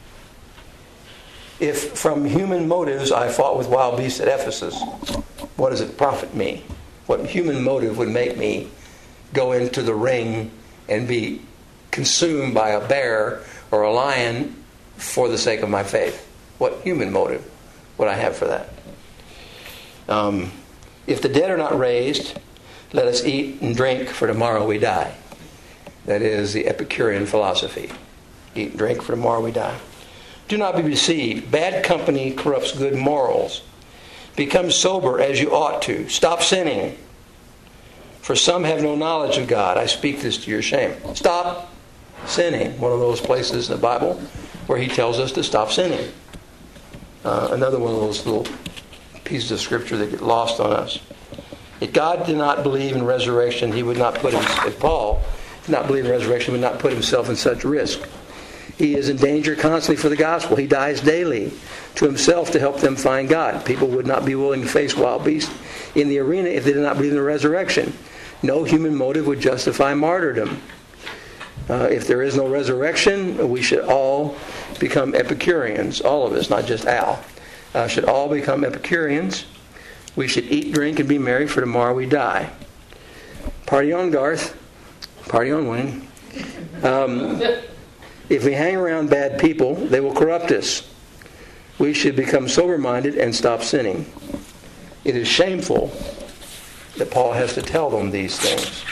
If from human motives I fought with wild beasts at Ephesus, what does it profit me? What human motive would make me go into the ring and be consumed by a bear or a lion for the sake of my faith? What human motive would I have for that? Um, if the dead are not raised, let us eat and drink, for tomorrow we die. That is the Epicurean philosophy. Eat and drink, for tomorrow we die. Do not be deceived. Bad company corrupts good morals. Become sober as you ought to. Stop sinning. For some have no knowledge of God. I speak this to your shame. Stop sinning. One of those places in the Bible where he tells us to stop sinning. Uh, another one of those little pieces of scripture that get lost on us. If God did not believe in resurrection, he would not put him, if Paul did not believe in resurrection, he would not put himself in such risk. He is in danger constantly for the gospel. He dies daily to himself to help them find God. People would not be willing to face wild beasts in the arena if they did not believe in the resurrection. No human motive would justify martyrdom. Uh, if there is no resurrection, we should all become Epicureans. All of us, not just Al. Uh, should all become Epicureans. We should eat, drink, and be merry, for tomorrow we die. Party on, Garth. Party on, Wayne. Um, if we hang around bad people, they will corrupt us. We should become sober-minded and stop sinning. It is shameful that Paul has to tell them these things.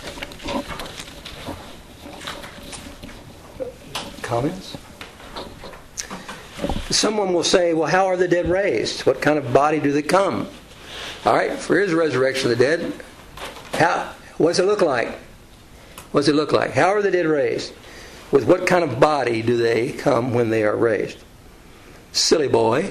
Comments? Someone will say, well, how are the dead raised? What kind of body do they come? All right, for his resurrection of the dead, how, what does it look like? What does it look like? How are the dead raised? With what kind of body do they come when they are raised? Silly boy.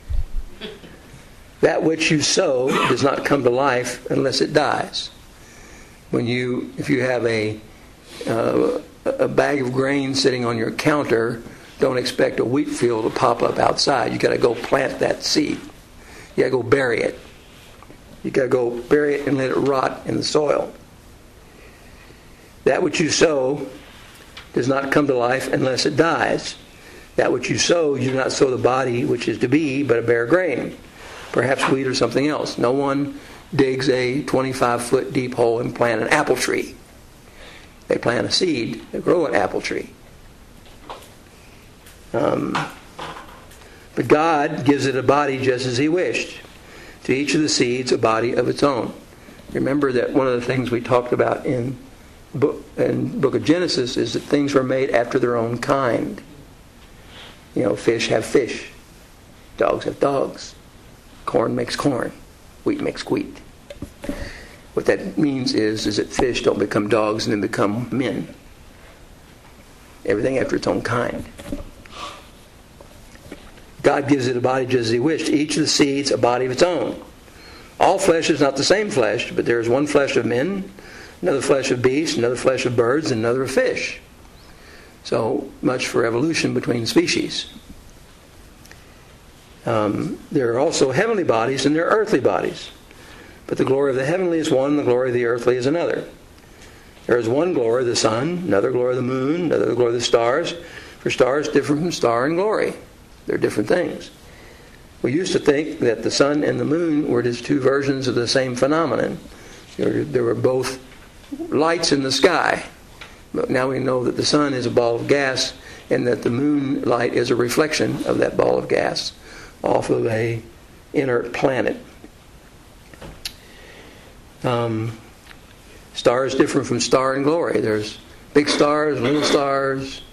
That which you sow does not come to life unless it dies. When you, if you have a uh, a bag of grain sitting on your counter, don't expect a wheat field to pop up outside. You got to go plant that seed. You got to go bury it. You got to go bury it and let it rot in the soil. That which you sow does not come to life unless it dies. That which you sow, you do not sow the body which is to be, but a bare grain, perhaps wheat or something else. No one digs a twenty-five foot deep hole and plant an apple tree. They plant a seed, they grow an apple tree. Um, but God gives it a body just as he wished. To each of the seeds a body of its own. Remember that one of the things we talked about in book in book of Genesis is that things were made after their own kind. You know, fish have fish. Dogs have dogs. Corn makes corn. Wheat makes wheat. What that means is, is that fish don't become dogs and then become men. Everything after its own kind. God gives it a body just as he wished. Each of the seeds a body of its own. All flesh is not the same flesh, but there is one flesh of men, another flesh of beasts, another flesh of birds, and another of fish. So much for evolution between species. Um, there are also heavenly bodies and there are earthly bodies. But the glory of the heavenly is one, and the glory of the earthly is another. There is one glory of the sun, another glory of the moon, another glory of the stars. For stars differ from star in glory. They're different things. We used to think that the sun and the moon were just two versions of the same phenomenon. There were both lights in the sky. But now we know that the sun is a ball of gas and that the moon light is a reflection of that ball of gas off of a inert planet. Um, stars differ from star in glory. There's big stars, little stars,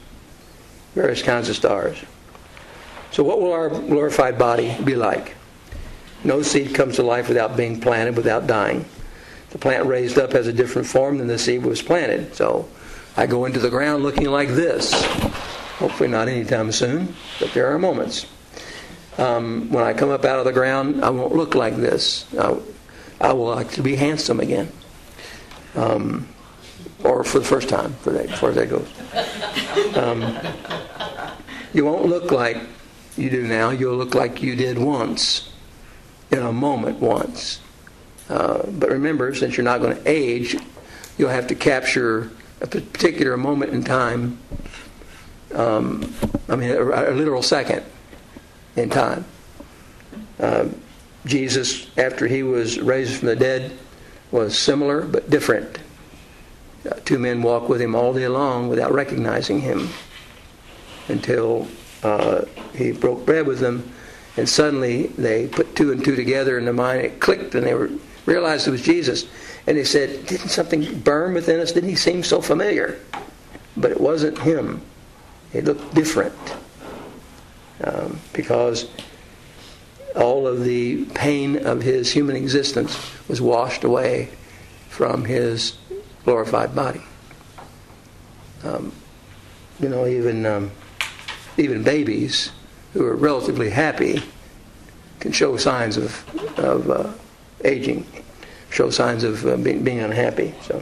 various kinds of stars. So what will our glorified body be like? No seed comes to life without being planted, without dying. The plant raised up has a different form than the seed was planted. So I go into the ground looking like this. Hopefully not anytime soon, but there are moments. Um, when I come up out of the ground, I won't look like this. I, I will like to be handsome again. Um, or for the first time, for that, as far as that goes. Um, you won't look like you do now. You'll look like you did once, in a moment once. Uh, but remember, since you're not going to age, you'll have to capture a particular moment in time. Um, I mean, a, a literal second in time. Uh, Jesus, after he was raised from the dead, was similar but different. Uh, two men walked with him all day long without recognizing him until uh, he broke bread with them, and suddenly they put two and two together in their mind. It clicked, and they were, realized it was Jesus. And they said, "Didn't something burn within us? Didn't he seem so familiar?" But it wasn't him. It looked different um, because all of the pain of his human existence was washed away from his glorified body. Um, you know, even um, even babies who are relatively happy can show signs of of uh, aging, show signs of uh, being, being unhappy. So,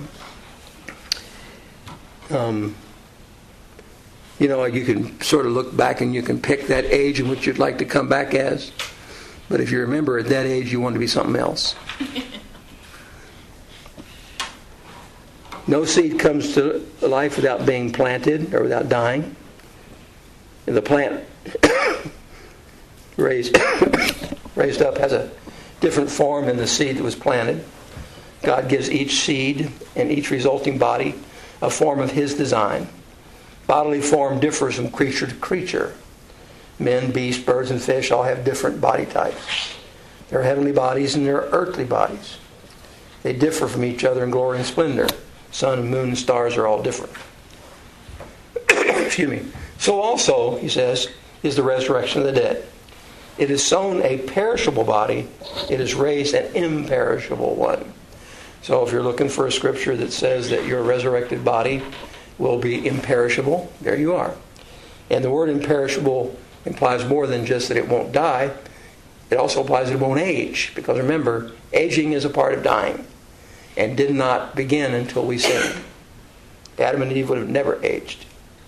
um, you know, you can sort of look back and you can pick that age in which you'd like to come back as. But if you remember, at that age, you want to be something else. No seed comes to life without being planted or without dying. And the plant raised raised up has a different form than the seed that was planted. God gives each seed and each resulting body a form of His design. Bodily form differs from creature to creature. Men, beasts, birds, and fish all have different body types. There are heavenly bodies and there are earthly bodies. They differ from each other in glory and splendor. Sun, moon, and stars are all different. Excuse me. So also, he says, is the resurrection of the dead. It is sown a perishable body. It is raised an imperishable one. So if you're looking for a scripture that says that your resurrected body will be imperishable, there you are. And the word imperishable implies more than just that it won't die. It also implies it won't age. Because remember, aging is a part of dying. And did not begin until we sinned. Adam and Eve would have never aged.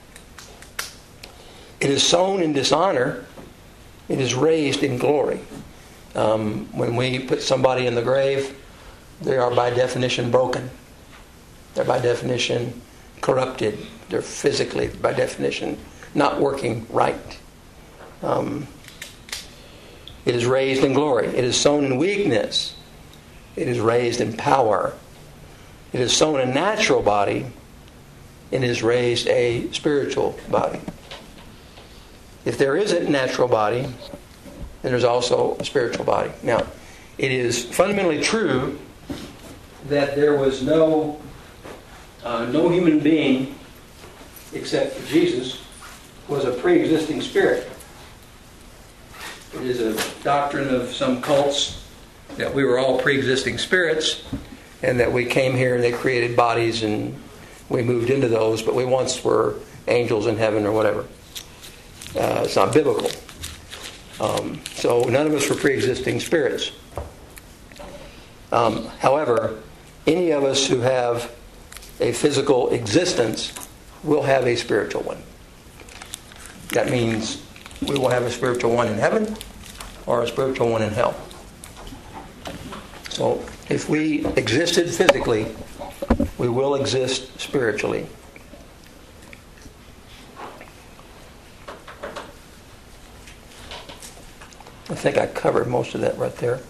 It is sown in dishonor. It is raised in glory. Um, when we put somebody in the grave, they are by definition broken. They're by definition corrupted. They're physically, by definition, not working right. Um, it is raised in glory. It is sown in weakness. It is raised in power. It is sown a natural body. It is raised a spiritual body. If there is a natural body, then there's also a spiritual body. Now, it is fundamentally true that there was no uh, no human being except for Jesus was a pre-existing spirit. It is a doctrine of some cults that we were all pre-existing spirits and that we came here and they created bodies and we moved into those, but we once were angels in heaven or whatever. Uh, it's not biblical. Um, so none of us were pre-existing spirits. Um, however, any of us who have a physical existence will have a spiritual one. That means we will have a spiritual one in heaven or a spiritual one in hell. So if we existed physically, we will exist spiritually. I think I covered most of that right there.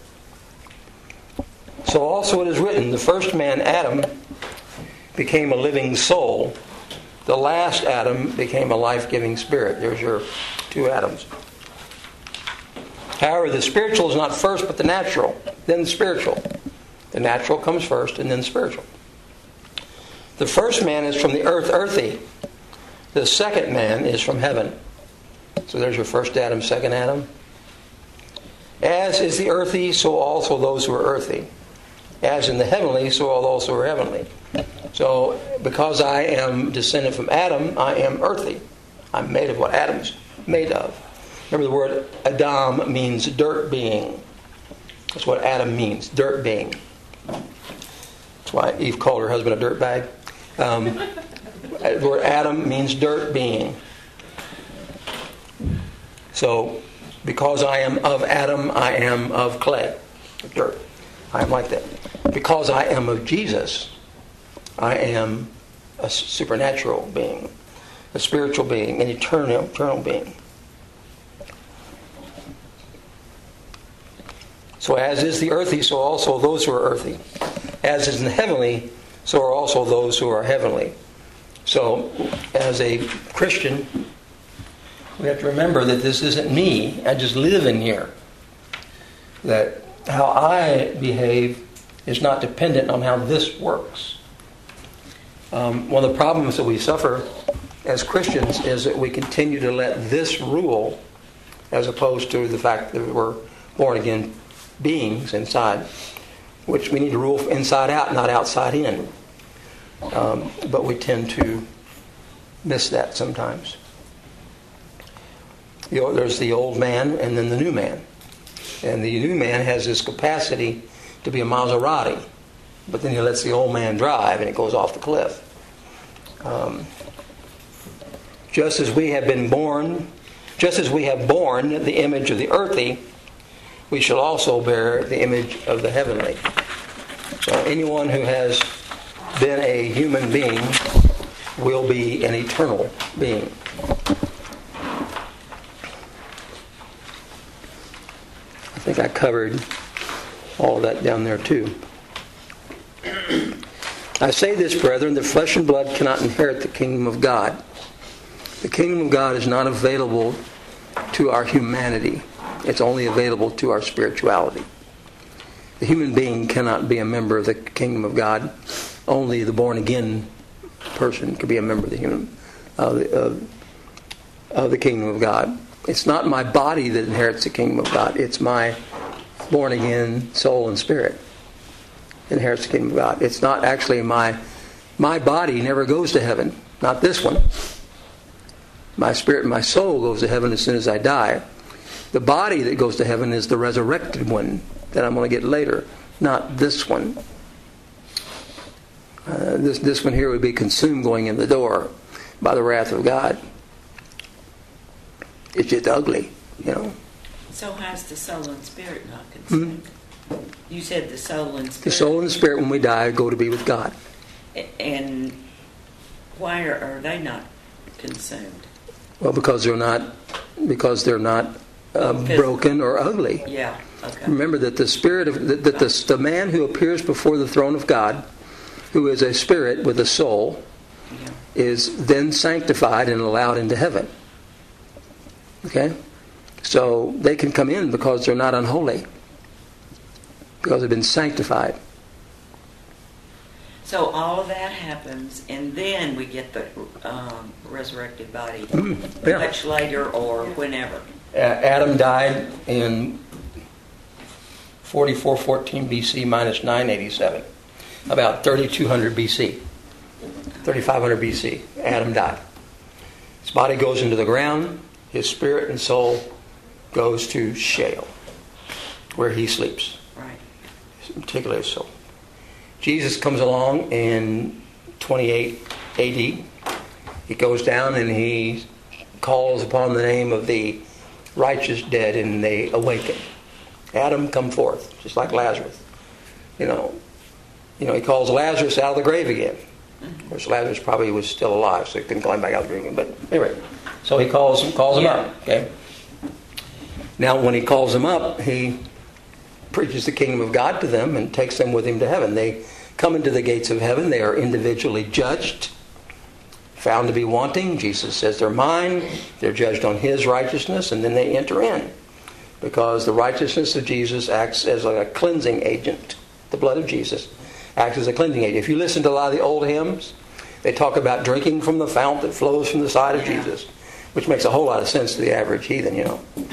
So also it is written, the first man, Adam, became a living soul. The last Adam became a life-giving spirit. There's your two Adams. However, the spiritual is not first, but the natural, then the spiritual. The natural comes first, and then the spiritual. The first man is from the earth, earthy. The second man is from heaven. So there's your first Adam, second Adam. As is the earthy, so also those who are earthy. As in the heavenly, so all those who are heavenly. So, because I am descended from Adam, I am earthy. I'm made of what Adam's made of. Remember the word Adam means dirt being. That's what Adam means, dirt being. That's why Eve called her husband a dirt bag. Um, the word Adam means dirt being. So, because I am of Adam, I am of clay, of dirt. I am like that. Because I am of Jesus, I am a supernatural being, a spiritual being, an eternal, eternal being. So as is the earthy, so also those who are earthy. As is in the heavenly, so are also those who are heavenly. So, as a Christian, we have to remember that this isn't me. I just live in here. That how I behave is not dependent on how this works. Um, one of the problems that we suffer as Christians is that we continue to let this rule, as opposed to the fact that we're born again beings inside, which we need to rule inside out, not outside in. Um, but we tend to miss that sometimes. You know, there's the old man and then the new man. And the new man has this capacity to be a Maserati, but then he lets the old man drive and it goes off the cliff. Um, just as we have been born, just as we have borne the image of the earthy, we shall also bear the image of the heavenly. So anyone who has been a human being will be an eternal being. I think I covered all of that down there too. I say this, brethren, that flesh and blood cannot inherit the kingdom of God. The kingdom of God is not available to our humanity. It's only available to our spirituality. The human being cannot be a member of the kingdom of God. Only the born-again person can be a member of the human of the, of, of the kingdom of God. It's not my body that inherits the kingdom of God. It's my born-again soul and spirit that inherits the kingdom of God. It's not actually my my body never goes to heaven. Not this one. My spirit and my soul goes to heaven as soon as I die. The body that goes to heaven is the resurrected one that I'm going to get later, not this one. Uh, this this one here would be consumed going in the door by the wrath of God. It's just ugly, you know. So how's the soul and spirit not consumed? Hmm? You said the soul and spirit. The soul and the spirit, when we die, go to be with God. And why are, are they not consumed? Well, because they're not, because they're not uh, broken or ugly. Yeah. Okay. Remember that the spirit of that, that the, the man who appears before the throne of God, who is a spirit with a soul, yeah, is then sanctified and allowed into heaven. Okay? So they can come in because they're not unholy. Because they've been sanctified. So all of that happens, and then we get the um, resurrected body Mm, yeah. much later or whenever. Uh, Adam died in forty-four fourteen B C minus nine eighty-seven. About thirty-two hundred B C. thirty-five hundred B C. Adam died. His body goes into the ground. His spirit and soul goes to Sheol, where he sleeps. Right. Particularly his soul. Jesus comes along in twenty-eight A D. He goes down and he calls upon the name of the righteous dead, and they awaken. Adam, come forth, just like Lazarus. You know, you know, he calls Lazarus out of the grave again. Of course, Lazarus probably was still alive, so he couldn't climb back out of the grave. But anyway, so he calls him, calls him yeah. up. Okay. Now, when he calls them up, he preaches the kingdom of God to them and takes them with him to heaven. They come into the gates of heaven. They are individually judged, found to be wanting. Jesus says they're mine. They're judged on his righteousness, and then they enter in. Because the righteousness of Jesus acts as like a cleansing agent. The blood of Jesus acts as a cleansing agent. If you listen to a lot of the old hymns, they talk about drinking from the fount that flows from the side of Jesus, which makes a whole lot of sense to the average heathen, you know.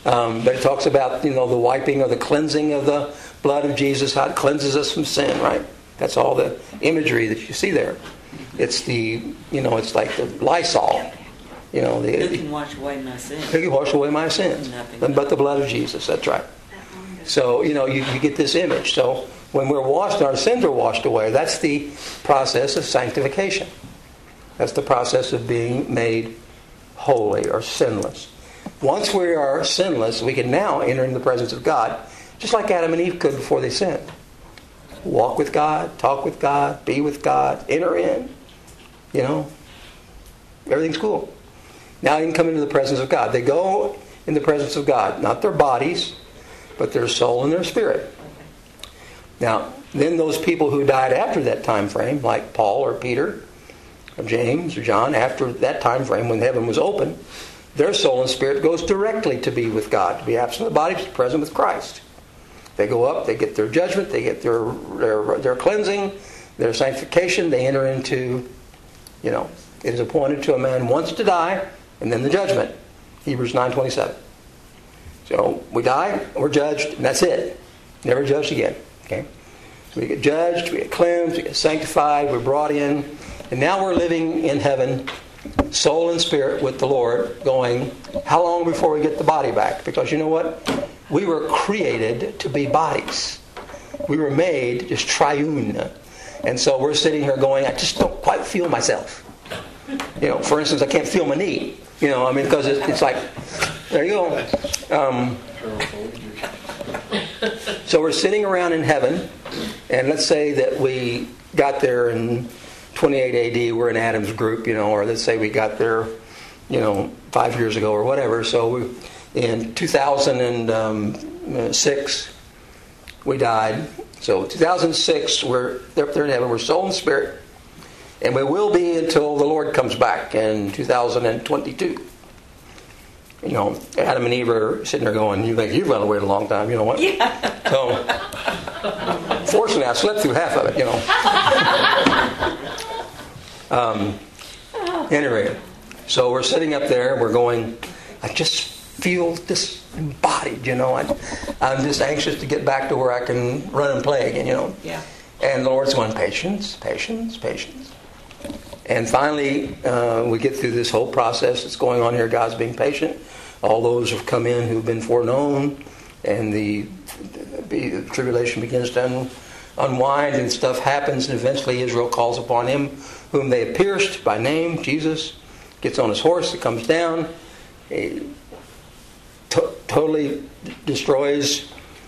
Um, but it talks about, you know, the wiping or the cleansing of the blood of Jesus, how it cleanses us from sin, right? That's all the imagery that you see there. It's the, you know, it's like the Lysol. You know, the, Who can wash away my sins? Who can wash away my sins? Nothing But the blood of Jesus. That's right. So, you know, you, you get this image. So when we're washed, our sins are washed away. That's the process of sanctification. That's the process of being made holy or sinless. Once we are sinless, we can now enter into the presence of God, just like Adam and Eve could before they sinned. Walk with God, talk with God, be with God, enter in. You know, everything's cool. Now you can come into the presence of God. They go in the presence of God, not their bodies, but their soul and their spirit. Now, then those people who died after that time frame, like Paul or Peter or James or John, after that time frame when heaven was open, their soul and spirit goes directly to be with God, to be absent of the body, to be present with Christ. They go up, they get their judgment, they get their their, their cleansing, their sanctification, they enter into, you know, it is appointed to a man once to die, and then the judgment. Hebrews nine twenty-seven. So we die, we're judged, and that's it. Never judged again. Okay? So we get judged, we get cleansed, we get sanctified, we're brought in, and now we're living in heaven, soul and spirit with the Lord, going, how long before we get the body back? Because you know what? We were created to be bodies. We were made just triune. And so we're sitting here going, I just don't quite feel myself. You know, for instance, I can't feel my knee. You know, I mean, because it's, it's like, there you go. Um, so we're sitting around in heaven, and let's say that we got there in twenty-eight A D, we're in Adam's group, you know, or let's say we got there, you know, five years ago or whatever. So we, in two thousand six, we died. So two thousand six, we're up there in heaven, we're soul and spirit. And we will be until the Lord comes back in two thousand twenty-two. You know, Adam and Eve are sitting there going, you think you've got to wait a long time, you know what? Yeah. So, fortunately, I slept through half of it, you know. um, anyway, so we're sitting up there, we're going, I just feel disembodied, you know. I, I'm just anxious to get back to where I can run and play again, you know. Yeah. And the Lord's going, patience, patience, patience. And finally, uh, we get through this whole process that's going on here. God's being patient. All those have come in who've been foreknown, and the, the tribulation begins to un, unwind, and stuff happens, and eventually Israel calls upon Him whom they have pierced by name, Jesus, gets on His horse, it comes down, he to- totally destroys,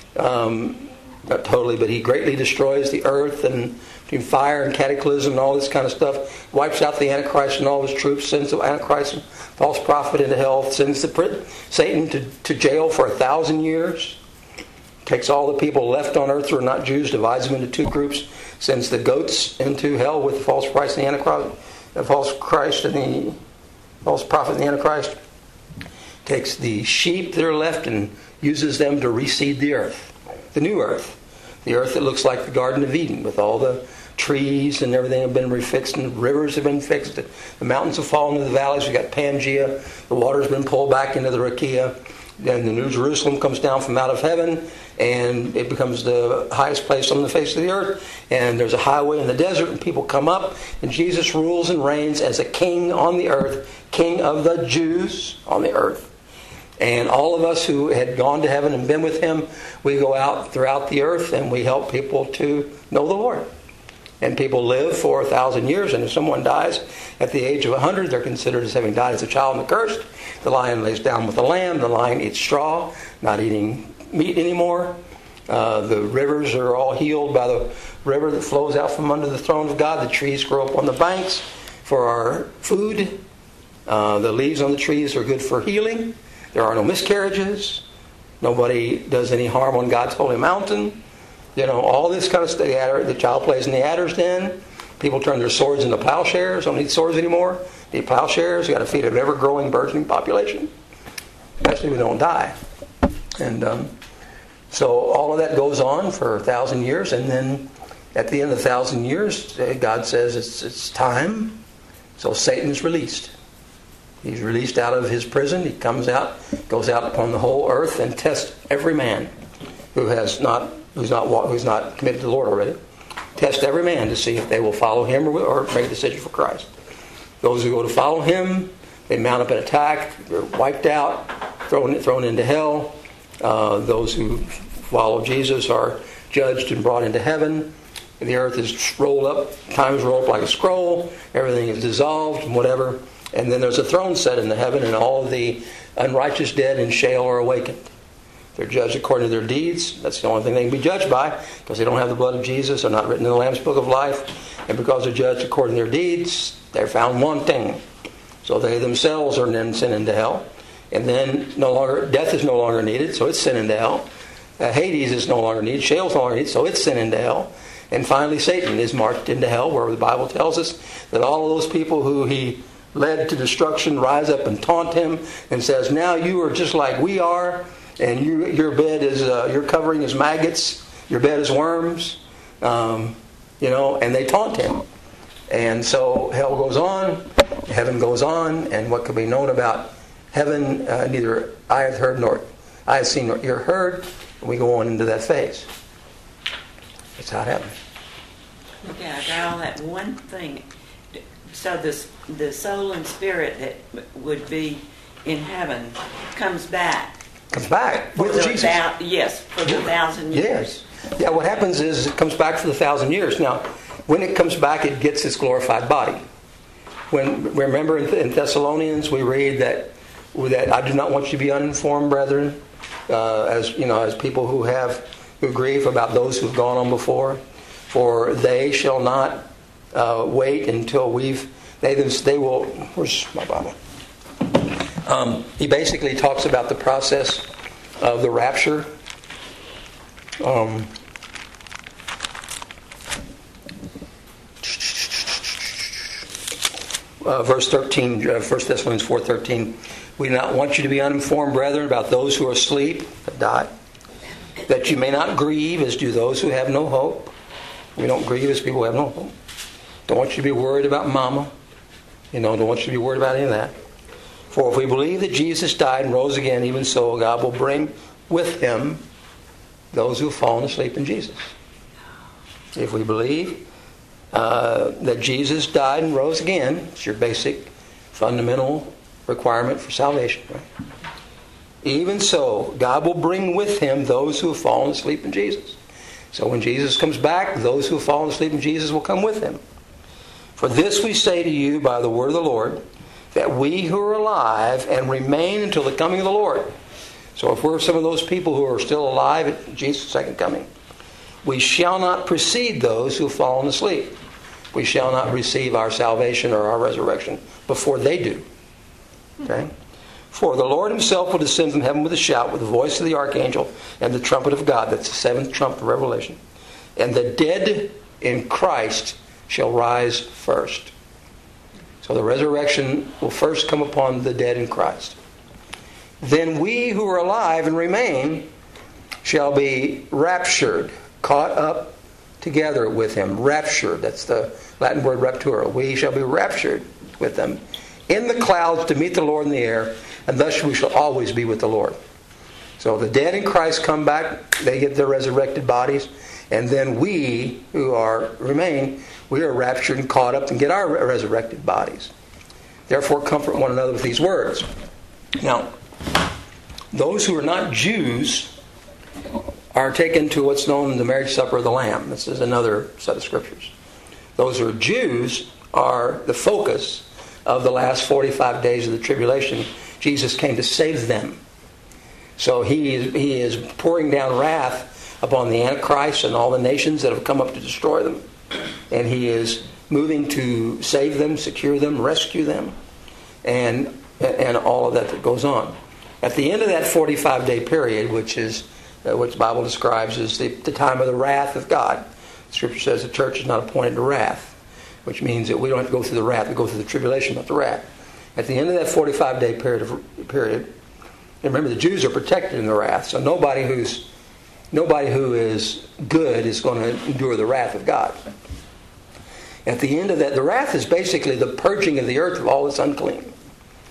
um, not totally, but He greatly destroys the earth, and between fire and cataclysm and all this kind of stuff, wipes out the Antichrist and all his troops, sends the Antichrist and false prophet into hell, sends the Satan to, to jail for a thousand years, takes all the people left on earth who are not Jews, divides them into two groups, sends the goats into hell with the false Christ and the Antichrist, the false Christ and the false prophet and the Antichrist, takes the sheep that are left and uses them to reseed the earth, the new earth, the earth that looks like the Garden of Eden with all the trees and everything have been refixed, and rivers have been fixed. The mountains have fallen into the valleys. We've got Pangea. The water's been pulled back into the Rakia. Then the New Jerusalem comes down from out of heaven, and it becomes the highest place on the face of the earth. And there's a highway in the desert, and people come up, and Jesus rules and reigns as a king on the earth, king of the Jews on the earth. And all of us who had gone to heaven and been with Him, we go out throughout the earth and we help people to know the Lord. And people live for a thousand years, and if someone dies at the age of a hundred, they're considered as having died as a child and accursed. The lion lays down with the lamb. The lion eats straw, not eating meat anymore. Uh, the rivers are all healed by the river that flows out from under the throne of God. The trees grow up on the banks for our food. Uh, the leaves on the trees are good for healing. There are no miscarriages. Nobody does any harm on God's holy mountain. You know, all this kind of stuff. The, adder, the child plays in the adder's den. People turn their swords into plowshares. Don't need swords anymore. Need plowshares. You got to feed an ever-growing, burgeoning population. Especially we don't die. And um, so all of that goes on for a thousand years, and then at the end of a thousand years, God says it's it's time. So Satan is released. He's released out of his prison. He comes out, goes out upon the whole earth and tests every man who has not, who's not, who's not committed to the Lord already. Test every man to see if they will follow him or, or make a decision for Christ. Those who go to follow him, they mount up an attack. They're wiped out, thrown thrown into hell. Uh, those who follow Jesus are judged and brought into heaven. The earth is rolled up, time is rolled up like a scroll. Everything is dissolved and whatever. And then there's a throne set in the heaven, and all of the unrighteous dead in Sheol are awakened. They're judged according to their deeds. That's the only thing they can be judged by, because they don't have the blood of Jesus. They're not written in the Lamb's Book of Life. And because they're judged according to their deeds, they're found wanting. So they themselves are then sent into hell. And then no longer death is no longer needed, so it's sent into hell. Uh, Hades is no longer needed. Sheol is no longer needed, so it's sent into hell. And finally Satan is marched into hell, where the Bible tells us that all of those people who he led to destruction rise up and taunt him and says, now you are just like we are, and you, your bed is, uh, your covering is maggots, your bed is worms, um, you know, and they taunt him. And so hell goes on, heaven goes on, and what can be known about heaven, uh, neither eye hath heard nor eye hath seen nor ear heard, and we go on into that phase. That's how it happens. Okay, I got all that one thing. So this, the soul and spirit that would be in heaven comes back. Comes back For with the Jesus. thou- yes, for the thousand years. Yes. Yeah, what happens is it comes back for the thousand years. Now, when it comes back, it gets its glorified body. When remember in, in Thessalonians we read that that I do not want you to be uninformed, brethren, uh, as you know, as people who have who grieve about those who've gone on before, for they shall not uh, wait until we've they they will. Where's my Bible? Um, he basically talks about the process of the rapture. Um, Uh, verse thirteen, uh, First Thessalonians four thirteen. We do not want you to be uninformed, brethren, about those who are asleep, that die, that you may not grieve as do those who have no hope. We don't grieve as people who have no hope. Don't want you to be worried about mama. You know, don't want you to be worried about any of that. For if we believe that Jesus died and rose again, even so God will bring with him those who have fallen asleep in Jesus. If we believe Uh, that Jesus died and rose again, it's your basic fundamental requirement for salvation, right? Even so, God will bring with him those who have fallen asleep in Jesus. So when Jesus comes back, those who have fallen asleep in Jesus will come with him. For this we say to you by the word of the Lord, that we who are alive and remain until the coming of the Lord. So if we're some of those people who are still alive at Jesus' second coming, we shall not precede those who have fallen asleep. We shall not receive our salvation or our resurrection before they do. Okay? For the Lord himself will descend from heaven with a shout, with the voice of the archangel, and the trumpet of God. That's the seventh trumpet of Revelation. And the dead in Christ shall rise first. So the resurrection will first come upon the dead in Christ. Then we who are alive and remain shall be raptured, caught up together with him. Raptured, that's the Latin word raptura. We shall be raptured with them in the clouds to meet the Lord in the air, and thus we shall always be with the Lord. So the dead in Christ come back, they get their resurrected bodies, and then we who are remain, we are raptured and caught up and get our resurrected bodies. Therefore comfort one another with these words. Now, those who are not Jews are taken to what's known as the marriage supper of the Lamb. This is another set of scriptures. Those who are Jews are the focus of the last forty-five days of the tribulation. Jesus came to save them. So he is, he is pouring down wrath upon the Antichrist and all the nations that have come up to destroy them. And he is moving to save them, secure them, rescue them, and, and all of that that goes on. At the end of that forty-five day period, which is uh, which the Bible describes as the, the time of the wrath of God, Scripture says the church is not appointed to wrath, which means that we don't have to go through the wrath, we go through the tribulation, not the wrath. At the end of that forty-five day period, of, period, and remember the Jews are protected in the wrath, so nobody who's nobody who is good is going to endure the wrath of God. At the end of that, the wrath is basically the purging of the earth of all that's unclean.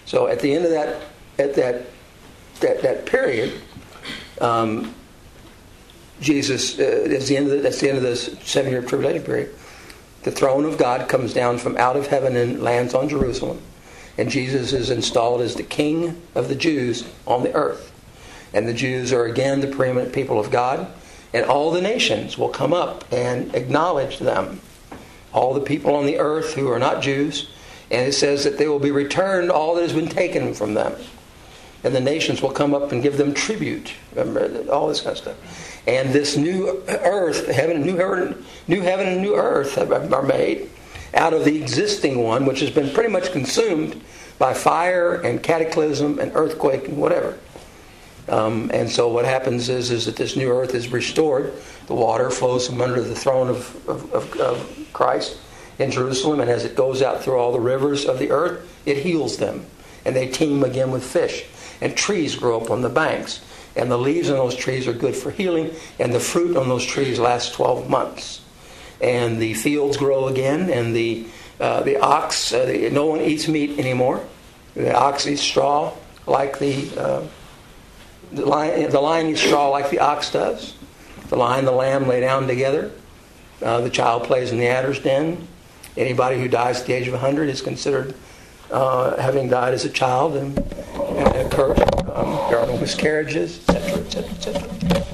So at the end of that, at that that, that period, um, Jesus uh, is the end of the, that's the end of this seven-year tribulation period. The throne of God comes down from out of heaven and lands on Jerusalem, and Jesus is installed as the King of the Jews on the earth. And the Jews are again the preeminent people of God, and all the nations will come up and acknowledge them. All the people on the earth who are not Jews, and it says that they will be returned all that has been taken from them. And the nations will come up and give them tribute. Remember, all this kind of stuff. And this new earth, heaven, new heaven, new heaven and new earth are made out of the existing one, which has been pretty much consumed by fire and cataclysm and earthquake and whatever. Um, and so what happens is, is that this new earth is restored. The water flows from under the throne of, of, of, of Christ in Jerusalem, and as it goes out through all the rivers of the earth, it heals them. And they teem again with fish. And trees grow up on the banks. And the leaves on those trees are good for healing, and the fruit on those trees lasts twelve months. And the fields grow again, and the uh, the ox, uh, the, no one eats meat anymore. The ox eats straw like the... Uh, The lion, the lion eats straw like the ox does. The lion and the lamb lay down together. Uh, the child plays in the adder's den. Anybody who dies at the age of one hundred is considered uh, having died as a child and, and occurred. Um, there are no miscarriages, et cetera, et cetera, et cetera.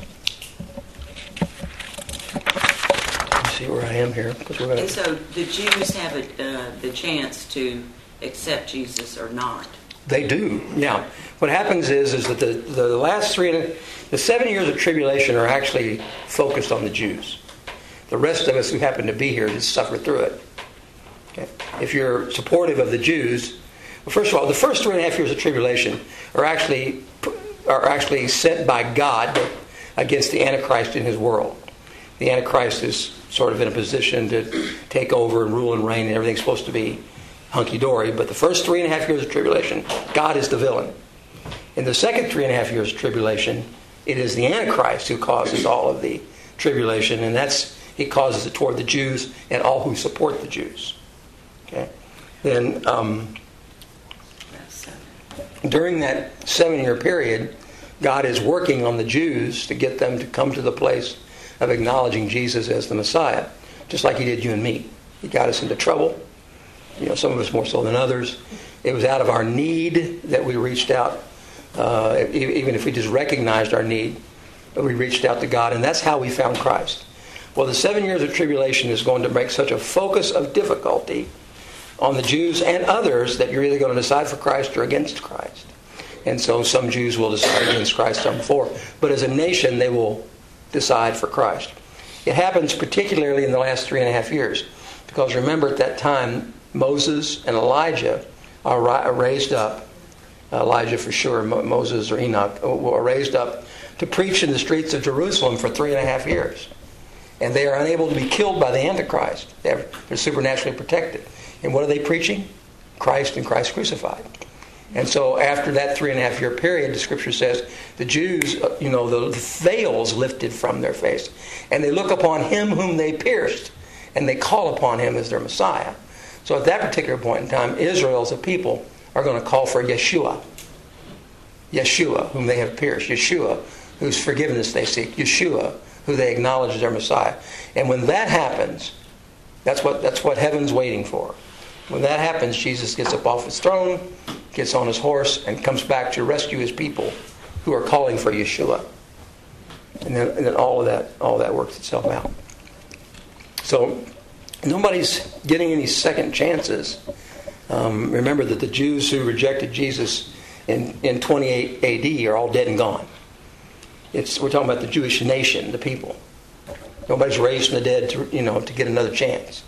Let me see where I am here. We're gonna... And so the Jews have a, uh, the chance to accept Jesus or not. They do, yeah. What happens is, is that the, the last three, the seven years of tribulation are actually focused on the Jews. The rest of us who happen to be here just suffer through it. Okay. If you're supportive of the Jews, well, first of all, the first three and a half years of tribulation are actually are actually sent by God against the Antichrist in his world. The Antichrist is sort of in a position to take over and rule and reign, and everything's supposed to be hunky-dory. But the first three and a half years of tribulation, God is the villain. In the second three and a half years of tribulation, it is the Antichrist who causes all of the tribulation, and that's he causes it toward the Jews and all who support the Jews. Okay. Then um, during that seven-year period, God is working on the Jews to get them to come to the place of acknowledging Jesus as the Messiah, just like he did you and me. He got us into trouble. You know, some of us more so than others. It was out of our need that we reached out. Uh, even if we just recognized our need, but we reached out to God, and that's how we found Christ. Well, the seven years of tribulation is going to make such a focus of difficulty on the Jews and others that you're either going to decide for Christ or against Christ. And so some Jews will decide against Christ, some for. But as a nation, they will decide for Christ. It happens particularly in the last three and a half years. Because remember, at that time, Moses and Elijah are raised up. Elijah for sure, Moses or Enoch were raised up to preach in the streets of Jerusalem for three and a half years. And they are unable to be killed by the Antichrist. They're, they're supernaturally protected. And what are they preaching? Christ and Christ crucified. And so after that three and a half year period, the scripture says, the Jews, you know, the veils lifted from their face. And they look upon him whom they pierced. And they call upon him as their Messiah. So at that particular point in time, Israel as a people are going to call for Yeshua. Yeshua, whom they have pierced. Yeshua, whose forgiveness they seek. Yeshua, who they acknowledge as their Messiah. And when that happens, that's what that's what heaven's waiting for. When that happens, Jesus gets up off his throne, gets on his horse, and comes back to rescue his people who are calling for Yeshua. And then, and then all of that, all of that works itself out. So nobody's getting any second chances. Um, remember that the Jews who rejected Jesus in, in twenty-eight A D are all dead and gone. It's, we're talking about the Jewish nation, the people. Nobody's raised from the dead to, you know, to get another chance.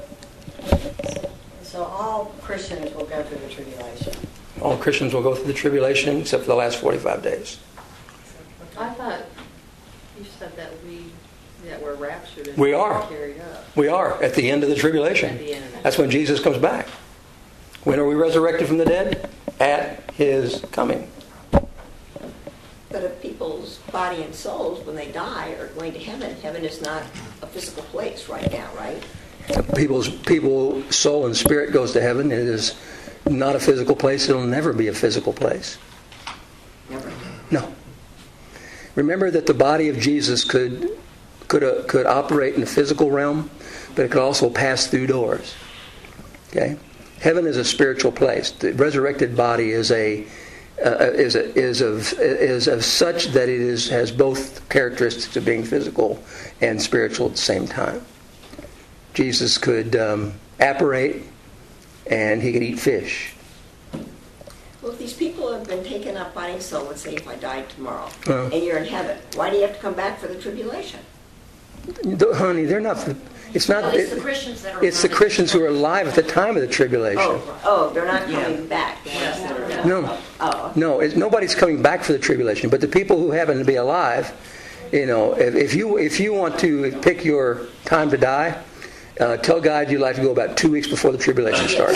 So all Christians will go through the tribulation. All Christians will go through the tribulation except for the last forty-five days. I thought you said that we that we're raptured and we are carried up. We are at the end of the tribulation. At the end of that. That's when Jesus comes back. When are we resurrected from the dead? At his coming. But if people's body and souls, when they die, are going to heaven, heaven is not a physical place right now, right? People's people, soul and spirit goes to heaven. It is not a physical place. It'll never be a physical place. Never. No. Remember that the body of Jesus could could uh, could operate in the physical realm, but it could also pass through doors. Okay? Heaven is a spiritual place. The resurrected body is a uh, is a, is of is of such that it is has both characteristics of being physical and spiritual at the same time. Jesus could um, apparate, and he could eat fish. Well, if these people have been taken up body and soul, let's say if I died tomorrow, Uh. and you're in heaven, why do you have to come back for the tribulation? The- honey, they're not. It's not. Well, it's it- the Christians that are. it's the running. Christians who are alive at the time of the tribulation. Oh, oh, they're not Yeah. coming back. The ones that are dead. No. Oh, No, it's, nobody's coming back for the tribulation. But the people who happen to be alive, you know, if, if you if you want to pick your time to die, uh, tell God you'd like to go about two weeks before the tribulation starts.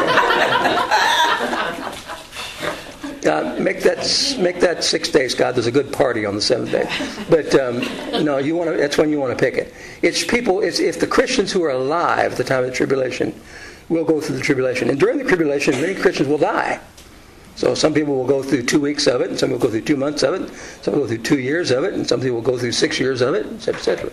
Uh, make that make that six days, God. There's a good party on the seventh day, but um, no, you want to. That's when you want to pick it. It's people. It's if the Christians who are alive at the time of the tribulation will go through the tribulation, and during the tribulation, many Christians will die. So some people will go through two weeks of it, and some will go through two months of it, some will go through two years of it, and some people will go through six years of it, et cetera, et cetera.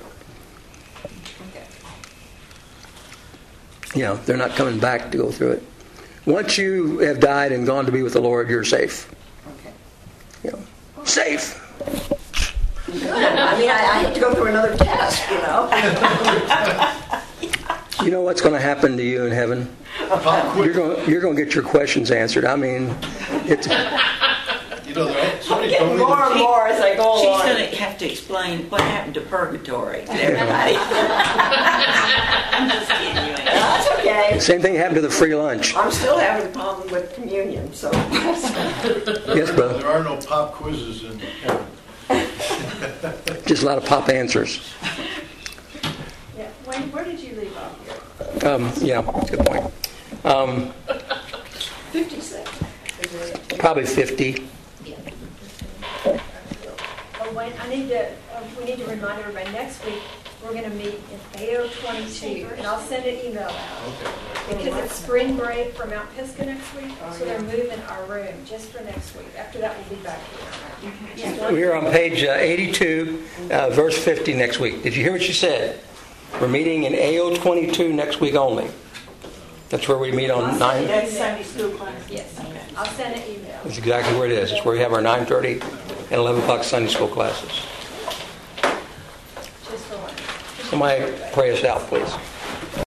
You know, they're not coming back to go through it. Once you have died and gone to be with the Lord, you're safe. okay. You know, safe. Good. I mean, I, I have to go through another test, you know. You know what's going to happen to you in heaven? You're going, you're going to get your questions answered. I mean, it's. You know, there- somebody told Getting me more that- and more as I go She's along. going to have to explain what happened to purgatory to everybody. I'm just kidding you. Amy. That's okay. Same thing happened to the free lunch. I'm still having a problem with communion, so. Yes, brother. There are no pop quizzes in heaven. Just a lot of pop answers. Yeah, Wayne, where did you leave off here? Um, yeah, good point. Um, fifty-six. probably fifty. Oh, Wayne, I need to, uh, we need to remind everybody, next week, we're gonna meet in A O twenty-two, and I'll send an email out. Because it's spring break for Mount Pisgah next week, so they're moving our room just for next week. After that, we'll be back here. We're on page uh, eighty-two, uh, verse fifty next week. Did you hear what she said? We're meeting in A O twenty-two next week only. That's where we meet on nine. That's Sunday school class. Yes, I'll send an email. That's exactly where it is. It's where we have our nine thirty and eleven o'clock Sunday school classes. Just for one. Somebody pray us out, please.